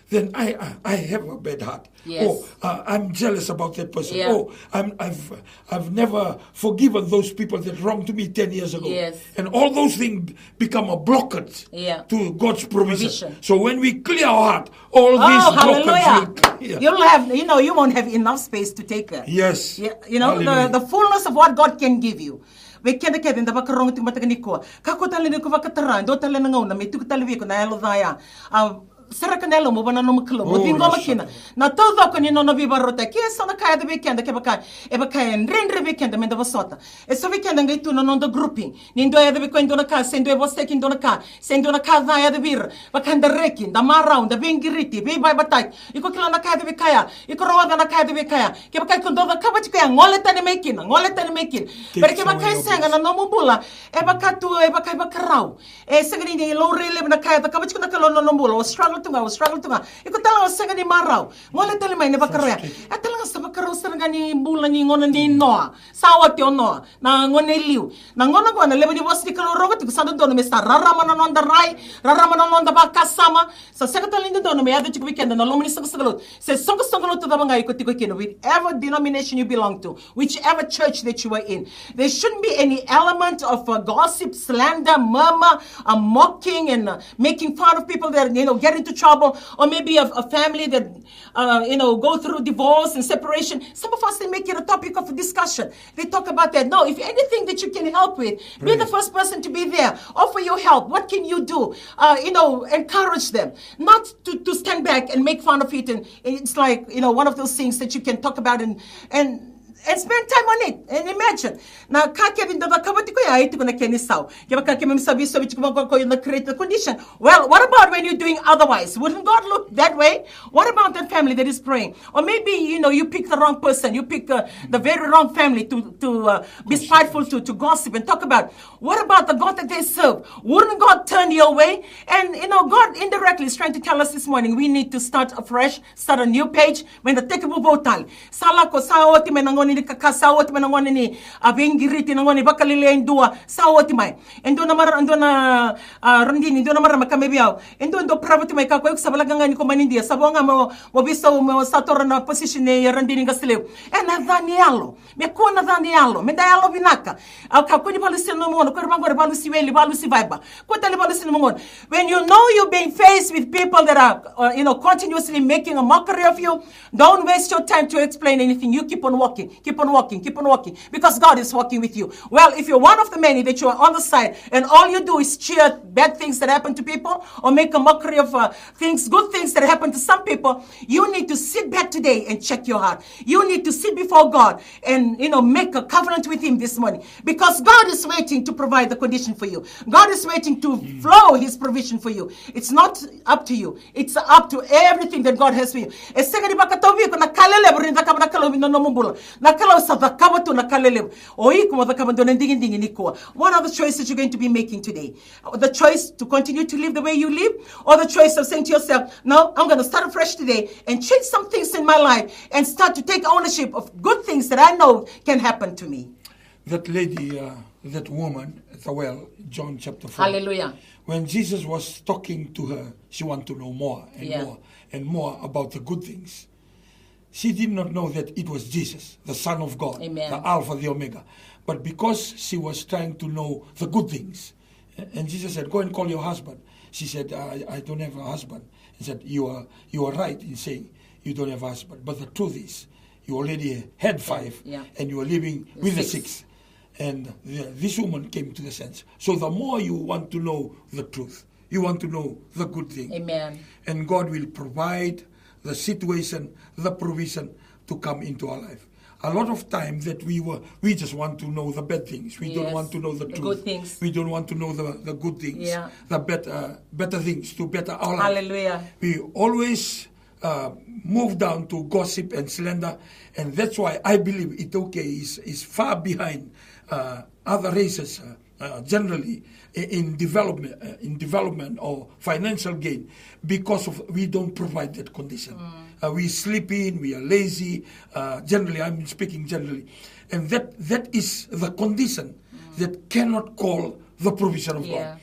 then I I, I have a bad heart. Yes. Oh, uh, I'm jealous about that person. Yeah. Oh, I'm, I've I've never forgiven those people that wronged to me ten years ago. Yes. And all those things become a blockage Yeah. to God's provision. Provision. So when we clear our heart, all Oh, these hallelujah. blockages will clear. You'll have, you know, you won't have enough space to take it. Yes. Yeah, you know, Hallelujah. the, the fullness of what God can give you. We kenda keda da bakarong ting matagani ko. Kako tali ko vakatara, do tali na ngauna, me tu tali ko na elo daya. Ah, Sara kanelo mo bana no maklo mo Oh, bingo Rasha. makina na todo ko ni no no bibarota ki so na kaya de weekend ke baka e baka en rendre weekend me da vasota e so weekend ngai tu no no do grouping ni ndo ya de ko ndo na ka sendo e voste ki ndo na ka sendo na ka da ya de bir baka nda reki da marround da bingiriti be bai batai iko kila na kaya de kaya iko roda na kaya de kaya ke baka ko ndo da ka bati kaya ngole tani mekina ngole tani mekin pero ke baka senga na no mubula e baka tu e baka baka raw e senga ni lo rele na kaya da ka bati ko na kala no no mubula struggle tunga o struggle tunga iko tala o senga ni marau ngole tele mai ne bakara e tala sa bakara senga ni bula ni ngona ni noa sawa ti ono na ngone liu na ngona ko na lebe ni bosi kalo rogo ti sa do no me sa rara mana no nda rai rara mana no nda baka sama sa senga tala ni do no me ado ti weekend na lomni sa sagalo se songa songalo to da banga iko ti ko kino whichever denomination you belong to, whichever church that you are in, there shouldn't be any element of uh, gossip, slander, murmur, uh, mocking, and uh, making fun of people that you know get into trouble, or maybe a, a family that uh, you know go through divorce and separation. Some of us they make it a topic of discussion. They talk about that. No, if anything that you can help with, be the first person to be there. Offer your help. What can you do? Uh, you know, encourage them, not to, to stand back and make fun of it. And it's like you know one of those things that you can talk about and and. And spend time on it and imagine. Na kake din dava kabati ko ya ito ko na kenisaw. Kaya kake mem sabi sabi ko ko na create the condition. Well, what about when you're doing otherwise? Wouldn't God look that way? What about that family that is praying? Or maybe you know you pick the wrong person. You pick uh, the very wrong family to to uh, be spiteful to to gossip and talk about. What about the God that they serve? Wouldn't God turn your way? And you know God indirectly is trying to tell us this morning we need to start afresh, start a new page. When the tekebo votal. Sala ko sa oti menangon ni kakasawot menangoni ni abingiriti nangoni bakalile indua sawoti mai endo na mar endo na rondini endo na mar makamebiao endo endo pravati mai kako sabalaga ni ko manindia sabonga mo mo biso mo satora na position ni rondini gasile e na Danielo me ko na Danielo me Danielo binaka au kako ni balusi no mo ko rangore balusi weli balusi vibe ko tale balusi no mo when you know you're being faced with people that are uh, you know continuously making a mockery of you, don't waste your time to explain anything. You keep on walking. Keep on walking, keep on walking, because God is walking with you. Well, if you're one of the many that you are on the side and all you do is cheer bad things that happen to people or make a mockery of uh, things, good things that happen to some people, you need to sit back today and check your heart. You need to sit before God and, you know, make a covenant with Him this morning, because God is waiting to provide the condition for you. God is waiting to flow His provision for you. It's not up to you. It's up to everything that God has for you. What are the choices you're going to be making today? The choice to continue to live the way you live, or the choice of saying to yourself, no, I'm going to start afresh today and change some things in my life and start to take ownership of good things that I know can happen to me. That lady, uh, that woman at the well, John chapter four. Hallelujah. When Jesus was talking to her, she wanted to know more and Yeah. more and more about the good things. She did not know that it was Jesus, the Son of God, Amen. the Alpha, the Omega. But because she was trying to know the good things, and Jesus said, go and call your husband. She said, I, I don't have a husband. He said, you are, you are right in saying you don't have a husband. But the truth is, you already had five, Yeah. and you are living The with six. the sixth. And the, this woman came to the sense. So the more you want to know the truth, you want to know the good thing. Amen. And God will provide the situation, the provision to come into our life. A lot of time that we were, we just want to know the bad things. We Yes. don't want to know the, The truth. good things. We don't want to know the, the good things, Yeah. the better, better things to better our life. Hallelujah. We always uh, move down to gossip and slander, and that's why I believe Itoke is, is far behind uh, other races uh, uh, generally in development, uh, in development or financial gain, because of we don't provide that condition. Mm. Uh, we sleep in, we are lazy. Uh, generally, I'm speaking generally, and that that is the condition mm. that cannot call the provision of Yeah. God.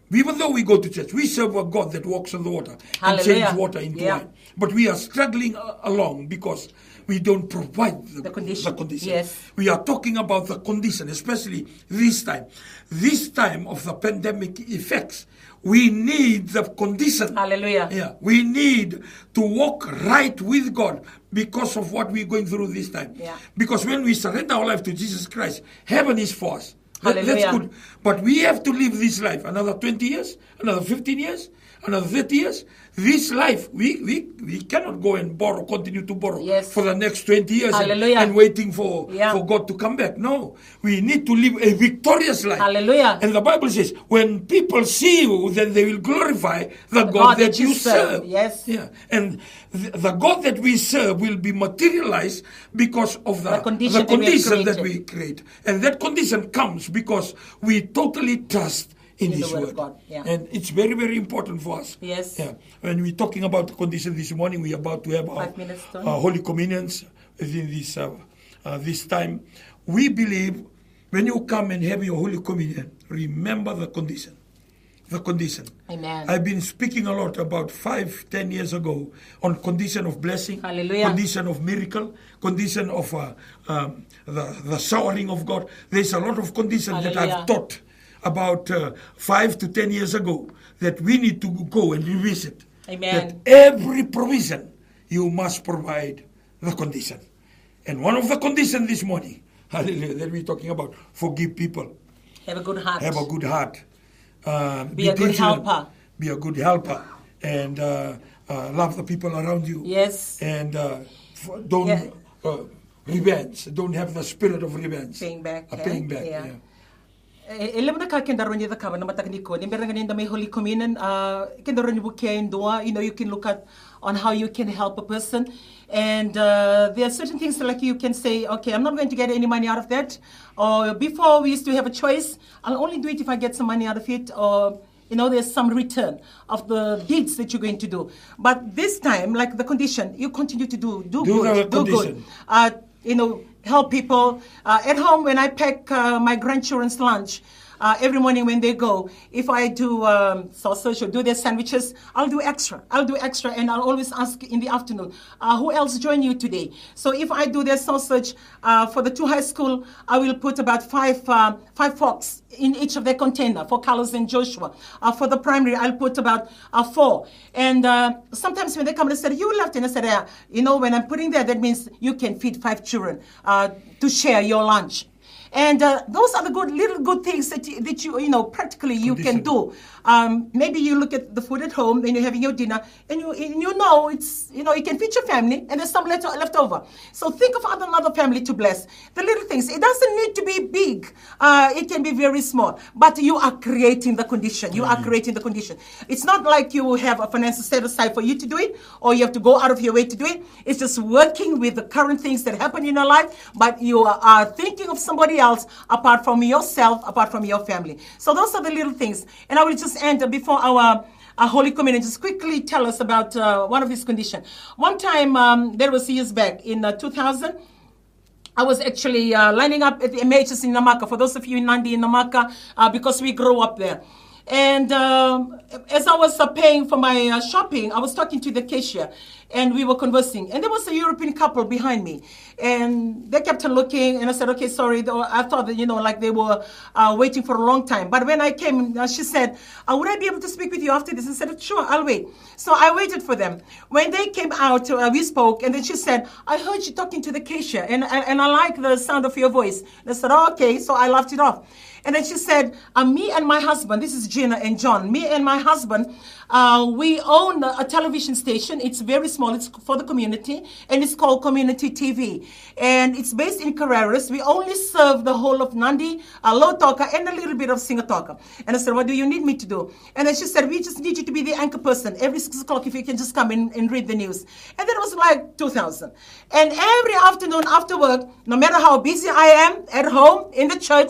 Even though we go to church, we serve a God that walks on the water and Hallelujah. changes water into Yeah. wine. But we are struggling uh, along because we don't provide the, The condition. the condition. Yes. We are talking about the condition, especially this time. This time of the pandemic effects, we need the condition. Hallelujah. Yeah, we need to walk right with God because of what we're going through this time. Yeah. Because when we surrender our life to Jesus Christ, heaven is for us. That- that's Hallelujah. good. But we have to live this life another twenty years, another fifteen years, another thirty years. This life, we, we, we cannot go and borrow, continue to borrow Yes. for the next twenty years and, Hallelujah. and waiting for, Yeah. for God to come back. No, we need to live a victorious life. Hallelujah. And the Bible says, when people see you, then they will glorify the, God, God that, that you you serve. serve. Yes. Yeah. And th- the God that we serve will be materialized because of the, The condition the that we have condition that created. we create. And that condition comes because we totally trust in, In the His word word. of God, yeah. And it's very, very important for us. Yes. Yeah. When we're talking about the condition this morning, we're about to have our, Five minutes, Tony. our Holy Communions within this, uh, uh, this time. We believe when you come and have your Holy Communion, remember the condition. The condition. Amen. I've been speaking a lot about five, ten years ago on condition of blessing, Hallelujah. condition of miracle, condition of uh, um, the, the showering of God. There's a lot of conditions that Hallelujah. I've taught about uh, five to ten years ago that we need to go and revisit. Amen. That every provision you must provide the condition. And one of the conditions this morning, hallelujah, that we're talking about, forgive people. Have a good heart. Have a good heart. Uh, Be a good diligent, helper. Be a good helper. And uh, uh, love the people around you. Yes. And uh, f- don't Yeah. uh, revenge. Don't have the spirit of revenge. Paying back, Uh, eh? paying back, Yeah. yeah. Eh, Alam mo na ka kindaron niya ka na matag ni ko. Nimber nganin da may Holy Communion. Uh, kindaron niyo bukiyain doa. You know, you can look at on how you can help a person. And uh, there are certain things like you can say, okay, I'm not going to get any money out of that. Or before we used to have a choice. I'll only do it if I get some money out of it. Or you know, there's some return of the deeds that you're going to do. But this time, like the condition, you continue to do do, Do good, the do good. condition. Uh, you know, help people. Uh, at home, when I pack uh, my grandchildren's lunch, uh, every morning when they go, if I do um, sausage or do their sandwiches, I'll do extra. I'll do extra, and I'll always ask in the afternoon, uh, who else join you today? So if I do their sausage uh, for the two high school, I will put about five uh, five forks in each of their container for Carlos and Joshua. Uh, for the primary, I'll put about uh, four. And uh, sometimes when they come and say, you left, and I said, yeah, you know, when I'm putting there, that means you can feed five children uh, to share your lunch. And uh, those are the good little good things that you, that you you know practically you can do. Um, maybe you look at the food at home and you're having your dinner, and you and you know it's you know you can feed your family, and there's some left, left over. So think of other another family to bless. The little things. It doesn't need to be big. Uh, it can be very small, but you are creating the condition. You are creating the condition. It's not like you have a financial set aside for you to do it, or you have to go out of your way to do it. It's just working with the current things that happen in your life, but you are thinking of somebody else. Else apart from yourself, apart from your family. So those are the little things. And I will just end before our, our Holy Communion, just quickly tell us about uh, one of his conditions. One time, um, there was years back in uh, two thousand, I was actually uh, lining up at the M H S in Namaka, for those of you in Nandi in Namaka, uh, because we grew up there. And um, as I was uh, paying for my uh, shopping, I was talking to the cashier, and we were conversing. And there was a European couple behind me, and they kept on looking. And I said, "Okay, sorry." I thought that you know, like they were uh, waiting for a long time. But when I came, uh, she said, uh, "Would I be able to speak with you after this?" I said, "Sure, I'll wait." So I waited for them. When they came out, uh, we spoke, and then she said, "I heard you talking to the cashier, and and, and I like the sound of your voice." And I said, "Oh, okay." So I laughed it off. And then she said, uh, me and my husband, this is Gina and John, me and my husband, uh, we own a television station. It's very small. It's for the community, and it's called Community T V. And it's based in Carreras. We only serve the whole of Nandi, uh, Lautoka, and a little bit of Singatoka. And I said, what do you need me to do? And then she said, we just need you to be the anchor person. Every six o'clock, if you can just come in and read the news. And that was like two thousand. And every afternoon after work, no matter how busy I am at home, in the church,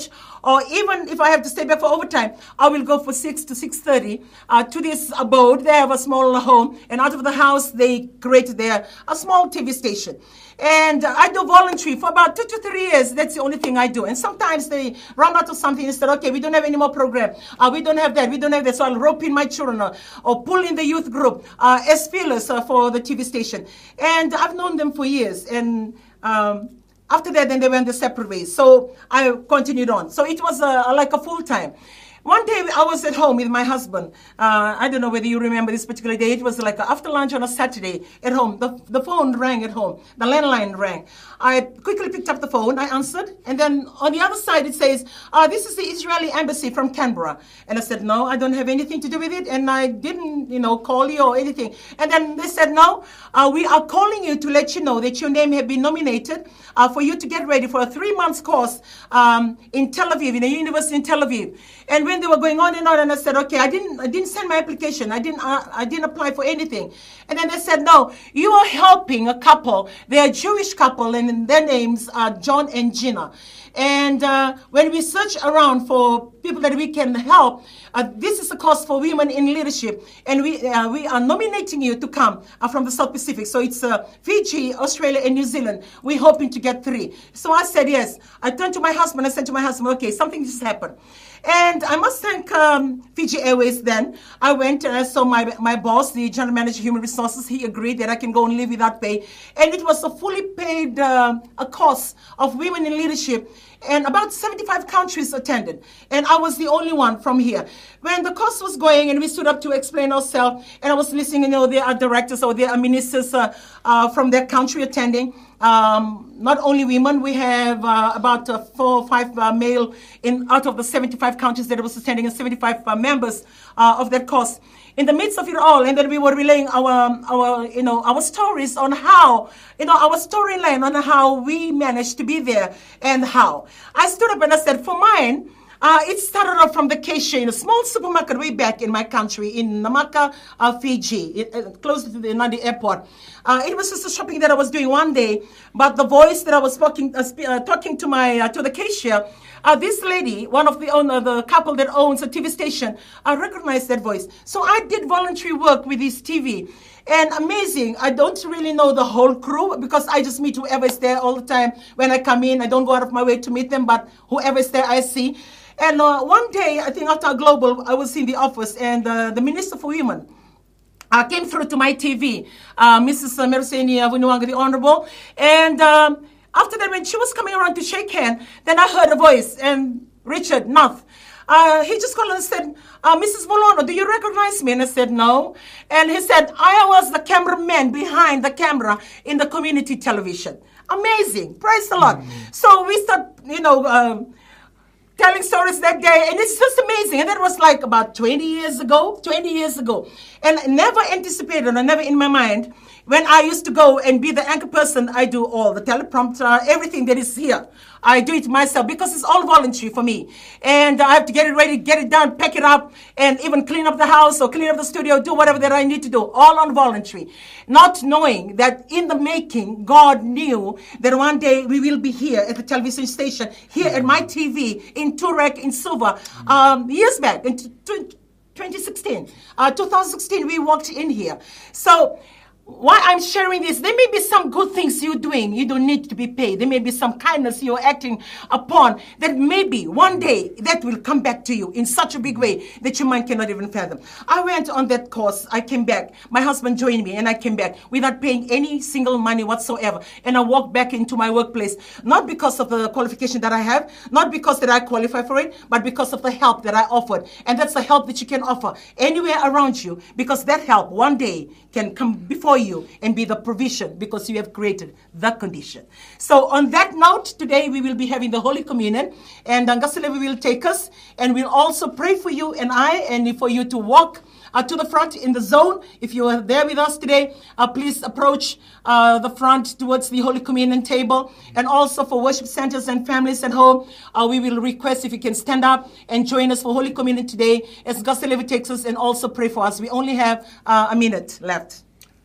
or even if I have to stay back for overtime, I will go for six to six thirty uh, to this abode. They have a small home, and out of the house they created there a small T V station. And uh, I do voluntary for about two to three years. That's the only thing I do. And sometimes they run out of something and said, okay, we don't have any more program. Uh, we don't have that. We don't have that. So I'll rope in my children uh, or pull in the youth group uh, as feelers uh, for the T V station. And I've known them for years. And um, after that, then they went their separate ways. So I continued on. So it was uh, like a full time. One day I was at home with my husband. Uh, I don't know whether you remember this particular day. It was like after lunch on a Saturday at home. The, the phone rang at home. The landline rang. I quickly picked up the phone. I answered. And then on the other side it says, uh, this is the Israeli embassy from Canberra. And I said, no, I don't have anything to do with it. And I didn't, you know, call you or anything. And then they said, no, uh, we are calling you to let you know that your name has been nominated uh, for you to get ready for a three-month course um, in Tel Aviv, in a university in Tel Aviv. And when they were going on and on, and I said, okay, I didn't, I didn't send my application. I didn't, uh, I didn't apply for anything. And then they said, no, you are helping a couple. They're a Jewish couple, and their names are John and Gina. And uh, when we search around for people that we can help, uh, this is a course for women in leadership, and we uh, we are nominating you to come uh, from the South Pacific. So it's uh, Fiji, Australia, and New Zealand. We're hoping to get three. So I said yes. I turned to my husband. I said to my husband, okay, something just happened. And I must thank um, Fiji Airways then. I went and I saw my, my boss, the general manager of human resources. He agreed that I can go and live without pay. And it was a fully paid uh, a course of women in leadership. And about seventy-five countries attended. And I was the only one from here. When the course was going and we stood up to explain ourselves, and I was listening, you know, there are directors or there are ministers uh, uh, from their country attending. Um, not only women, we have uh, about uh, four or five uh, male in out of the seventy-five countries that was attending, and seventy-five uh, members uh, of that course. In the midst of it all, and then we were relaying our, our, you know, our stories on how, you know, our storyline on how we managed to be there and how. I stood up and I said, for mine, Uh, it started off from the Keisha in a small supermarket way back in my country, in Namaka, uh, Fiji, it, uh, close to the Nadi airport. Uh, it was just a shopping that I was doing one day, but the voice that I was talking, uh, sp- uh, talking to my uh, to the cashier, uh, this lady, one of the owner, the couple that owns a T V station, I recognized that voice. So I did voluntary work with this T V. And amazing, I don't really know the whole crew because I just meet whoever is there all the time. When I come in, I don't go out of my way to meet them, but whoever is there, I see. And uh, one day, I think after Global, I was in the office, and uh, the Minister for Women uh, came through to my T V, uh, Missus Meruseni Vunuanga, the Honorable. And um, after that, when she was coming around to shake hand, then I heard a voice, and Richard Nuth. Uh, he just called and said, uh, Missus Volono, do you recognize me? And I said, no. And he said, I was the cameraman behind the camera in the community television. Amazing. Praise the Lord. Mm-hmm. So we start, you know, um, telling stories that day, and it's just amazing. And that was like about twenty years ago, twenty years ago. And I never anticipated, or never in my mind, when I used to go and be the anchor person, I do all the teleprompter, everything that is here. I do it myself because it's all voluntary for me. And I have to get it ready, get it done, pack it up, and even clean up the house or clean up the studio, do whatever that I need to do, all on voluntary. Not knowing that in the making, God knew that one day we will be here at the television station, here at my T V, in Turek, in Suva, um, years back, in twenty sixteen. Uh, twenty sixteen, we walked in here. So, why I'm sharing this, there may be some good things you're doing. You don't need to be paid. There may be some kindness you're acting upon that maybe one day that will come back to you in such a big way that your mind cannot even fathom. I went on that course. I came back. My husband joined me and I came back without paying any single money whatsoever. And I walked back into my workplace, not because of the qualification that I have, not because that I qualify for it, but because of the help that I offered. And that's the help that you can offer anywhere around you, because that help one day can come before you and be the provision, because you have created the condition. So on that note, today we will be having the Holy Communion, and Ngasalevi will take us, and we'll also pray for you and I, and for you to walk uh, to the front in the zone. If you are there with us today, uh, please approach uh, the front towards the Holy Communion table. And also for worship centers and families at home, uh, we will request if you can stand up and join us for Holy Communion today as Ngasalevi takes us, and also pray for us. We only have uh, a minute left.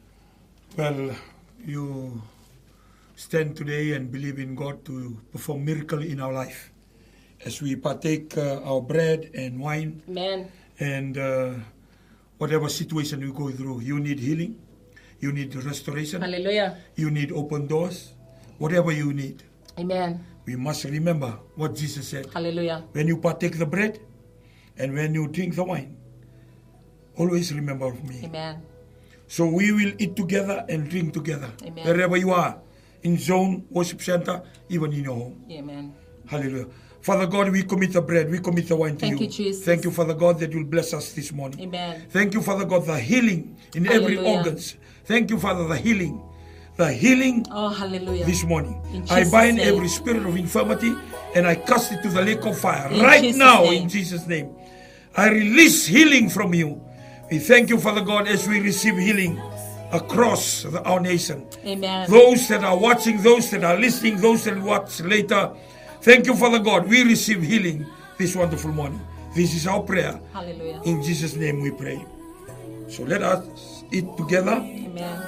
Well, you stand today and believe in God to perform miracle in our life. as we partake uh, our bread and wine. Amen. And uh, whatever situation you go through, you need healing, you need restoration, Hallelujah. you need open doors, whatever you need. Amen. We must remember what Jesus said. Hallelujah. When you partake the bread and when you drink the wine, always remember of me. Amen. So we will eat together and drink together. Amen. Wherever you are, in zone, worship center, even in your home. Amen. Hallelujah. Father God, we commit the bread, we commit the wine to Thank you. you, Jesus. Thank you, Father God, that you'll bless us this morning. Amen. Thank you, Father God, the healing in every Hallelujah. organs. Thank you, Father, the healing. The healing Oh, hallelujah. this morning. In I Jesus' bind name. every spirit of infirmity and I cast it to the lake of fire In right Jesus' now name. in Jesus' name. I release healing from you. We thank you, Father God, as we receive healing across the, our nation. Amen. Those that are watching, those that are listening, those that watch later, thank you, Father God. We receive healing this wonderful morning. This is our prayer. Hallelujah. In Jesus' name we pray. So let us eat together. Amen.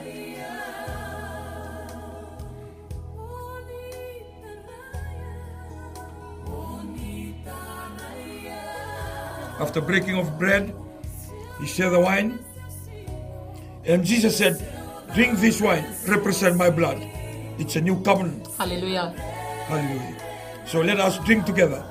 After breaking of bread, he shared the wine. And Jesus said, drink this wine, represent my blood. It's a new covenant. Hallelujah. Hallelujah. So let us drink together.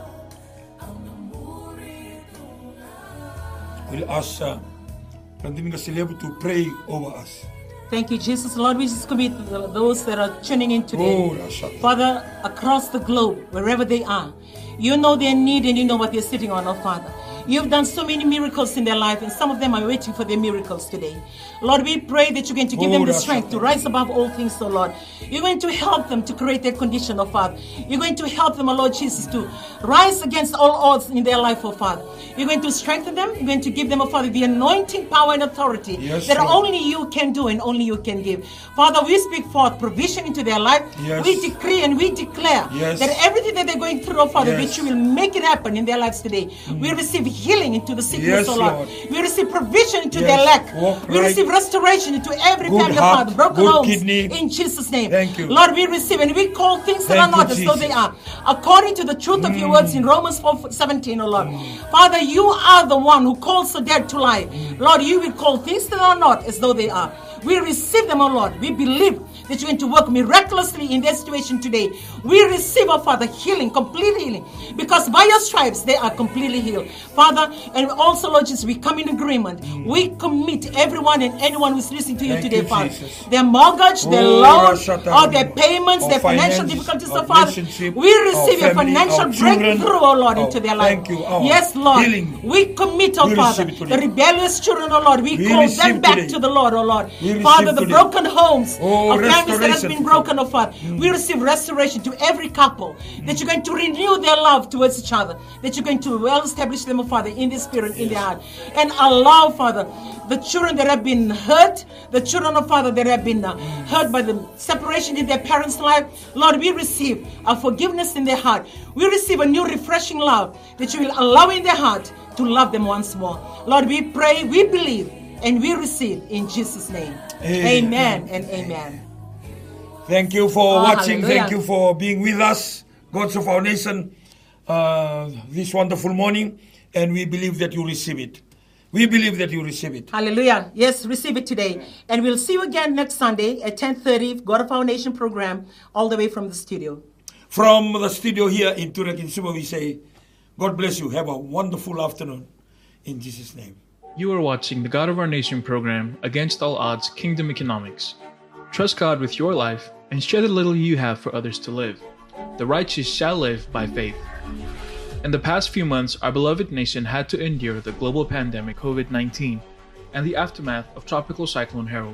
We'll ask uh, Brandon Gasilebo to pray over us. Thank you, Jesus. Lord, we just commit those that are tuning in today. Oh, Rashad. Father, across the globe, wherever they are, you know their need and you know what they're sitting on, oh Father. You've done so many miracles in their life, and some of them are waiting for their miracles today. Lord, we pray that you're going to give them the strength to rise above all things, oh Lord. You're going to help them to create their condition, oh Father. You're going to help them, oh Lord Jesus, to rise against all odds in their life, oh Father. You're going to strengthen them. You're going to give them, oh Father, the anointing, power, and authority Yes, that Lord. only you can do and only you can give. Father, we speak forth provision into their life. Yes. We decree and we declare Yes. that everything that they're going through, oh Father, Yes. that you will make it happen in their lives today. We receive healing into the sickness, Yes, oh Lord. Lord. We receive provision into Yes. their lack. Walk We right. receive restoration into every Good family, oh heart, Father, broken good homes kidney. in Jesus' name. Thank you. Lord, we receive and we call things that Thank are not you, as though they Jesus. are. According to the truth of your words in Romans four seventeen, oh Lord. Father, you are the one who calls the dead to life. Lord, you will call things that are not as though they are. We receive them, oh Lord. We believe that you're going to work miraculously in their situation today. We receive, oh Father, healing, complete healing. Because by your stripes, they are completely healed. Father, and also, Lord Jesus, we come in agreement. We commit everyone and anyone who's listening to you Thank today, you, Father. Jesus. Their mortgage, their Oh, loan, Rashata, or their payments, our their financial finance, difficulties, our oh Father. relationship, We receive our a family, financial our children, breakthrough, oh Lord, our- into their life. thank you, our Yes, Lord. healing. We commit, oh We Father, receive it the today. rebellious children, oh Lord. We, We call receive them back today. to the Lord, oh Lord. We receive Father, the today. broken homes Oh, of families that has restoration. been broken, oh Father. We receive restoration to every couple. That you're going to renew their love towards each other. That you're going to well establish them, oh Father, in the spirit, in their heart. And allow, Father, the children that have been hurt, the children, oh Father, that have been uh, hurt by the separation in their parents' life, Lord, we receive a forgiveness in their heart. We receive a new refreshing love that you will allow in their heart to love them once more. Lord, we pray, we believe, and we receive in Jesus' name. Amen. Amen and amen. Thank you for Oh, watching. hallelujah. Thank you for being with us, Gods of our nation, uh, this wonderful morning. And we believe that you receive it. We believe that you receive it. Hallelujah. Yes, receive it today. And we'll see you again next Sunday at ten thirty, God of Our Nation program, all the way from the studio. From the studio here in Turek in Suba, we say, God bless you. Have a wonderful afternoon. In Jesus' name. You are watching the God of Our Nation program, Against All Odds Kingdom Economics. Trust God with your life and share the little you have for others to live. The righteous shall live by faith. In the past few months, our beloved nation had to endure the global pandemic COVID nineteen and the aftermath of Tropical Cyclone Harold.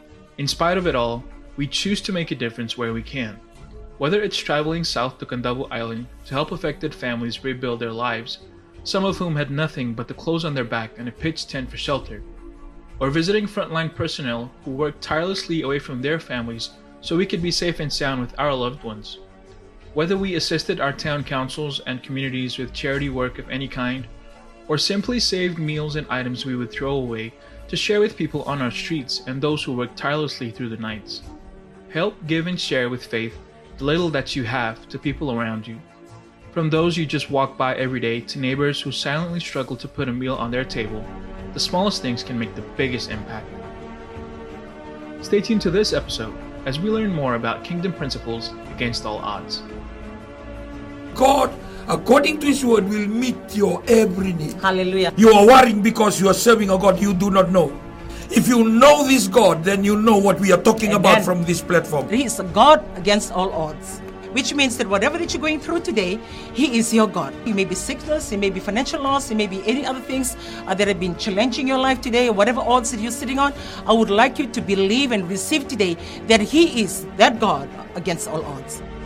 In spite of it all, we choose to make a difference where we can. Whether it's traveling south to Candavu Island to help affected families rebuild their lives, some of whom had nothing but the clothes on their back and a pitched tent for shelter, or visiting frontline personnel who worked tirelessly away from their families so we could be safe and sound with our loved ones. Whether we assisted our town councils and communities with charity work of any kind, or simply saved meals and items we would throw away to share with people on our streets and those who worked tirelessly through the nights. Help give and share with faith the little that you have to people around you. From those you just walk by every day to neighbors who silently struggle to put a meal on their table, the smallest things can make the biggest impact. Stay tuned to this episode as we learn more about kingdom principles against all odds. God, according to His word, will meet your every need. Hallelujah. You are worrying because you are serving a God you do not know. If you know this God, then you know what we are talking Amen. about from this platform. He is a God against all odds, which means that whatever that you're going through today, He is your God. It may be sickness, it may be financial loss, it may be any other things uh, that have been challenging your life today, or whatever odds that you're sitting on. I would like you to believe and receive today that He is that God against all odds.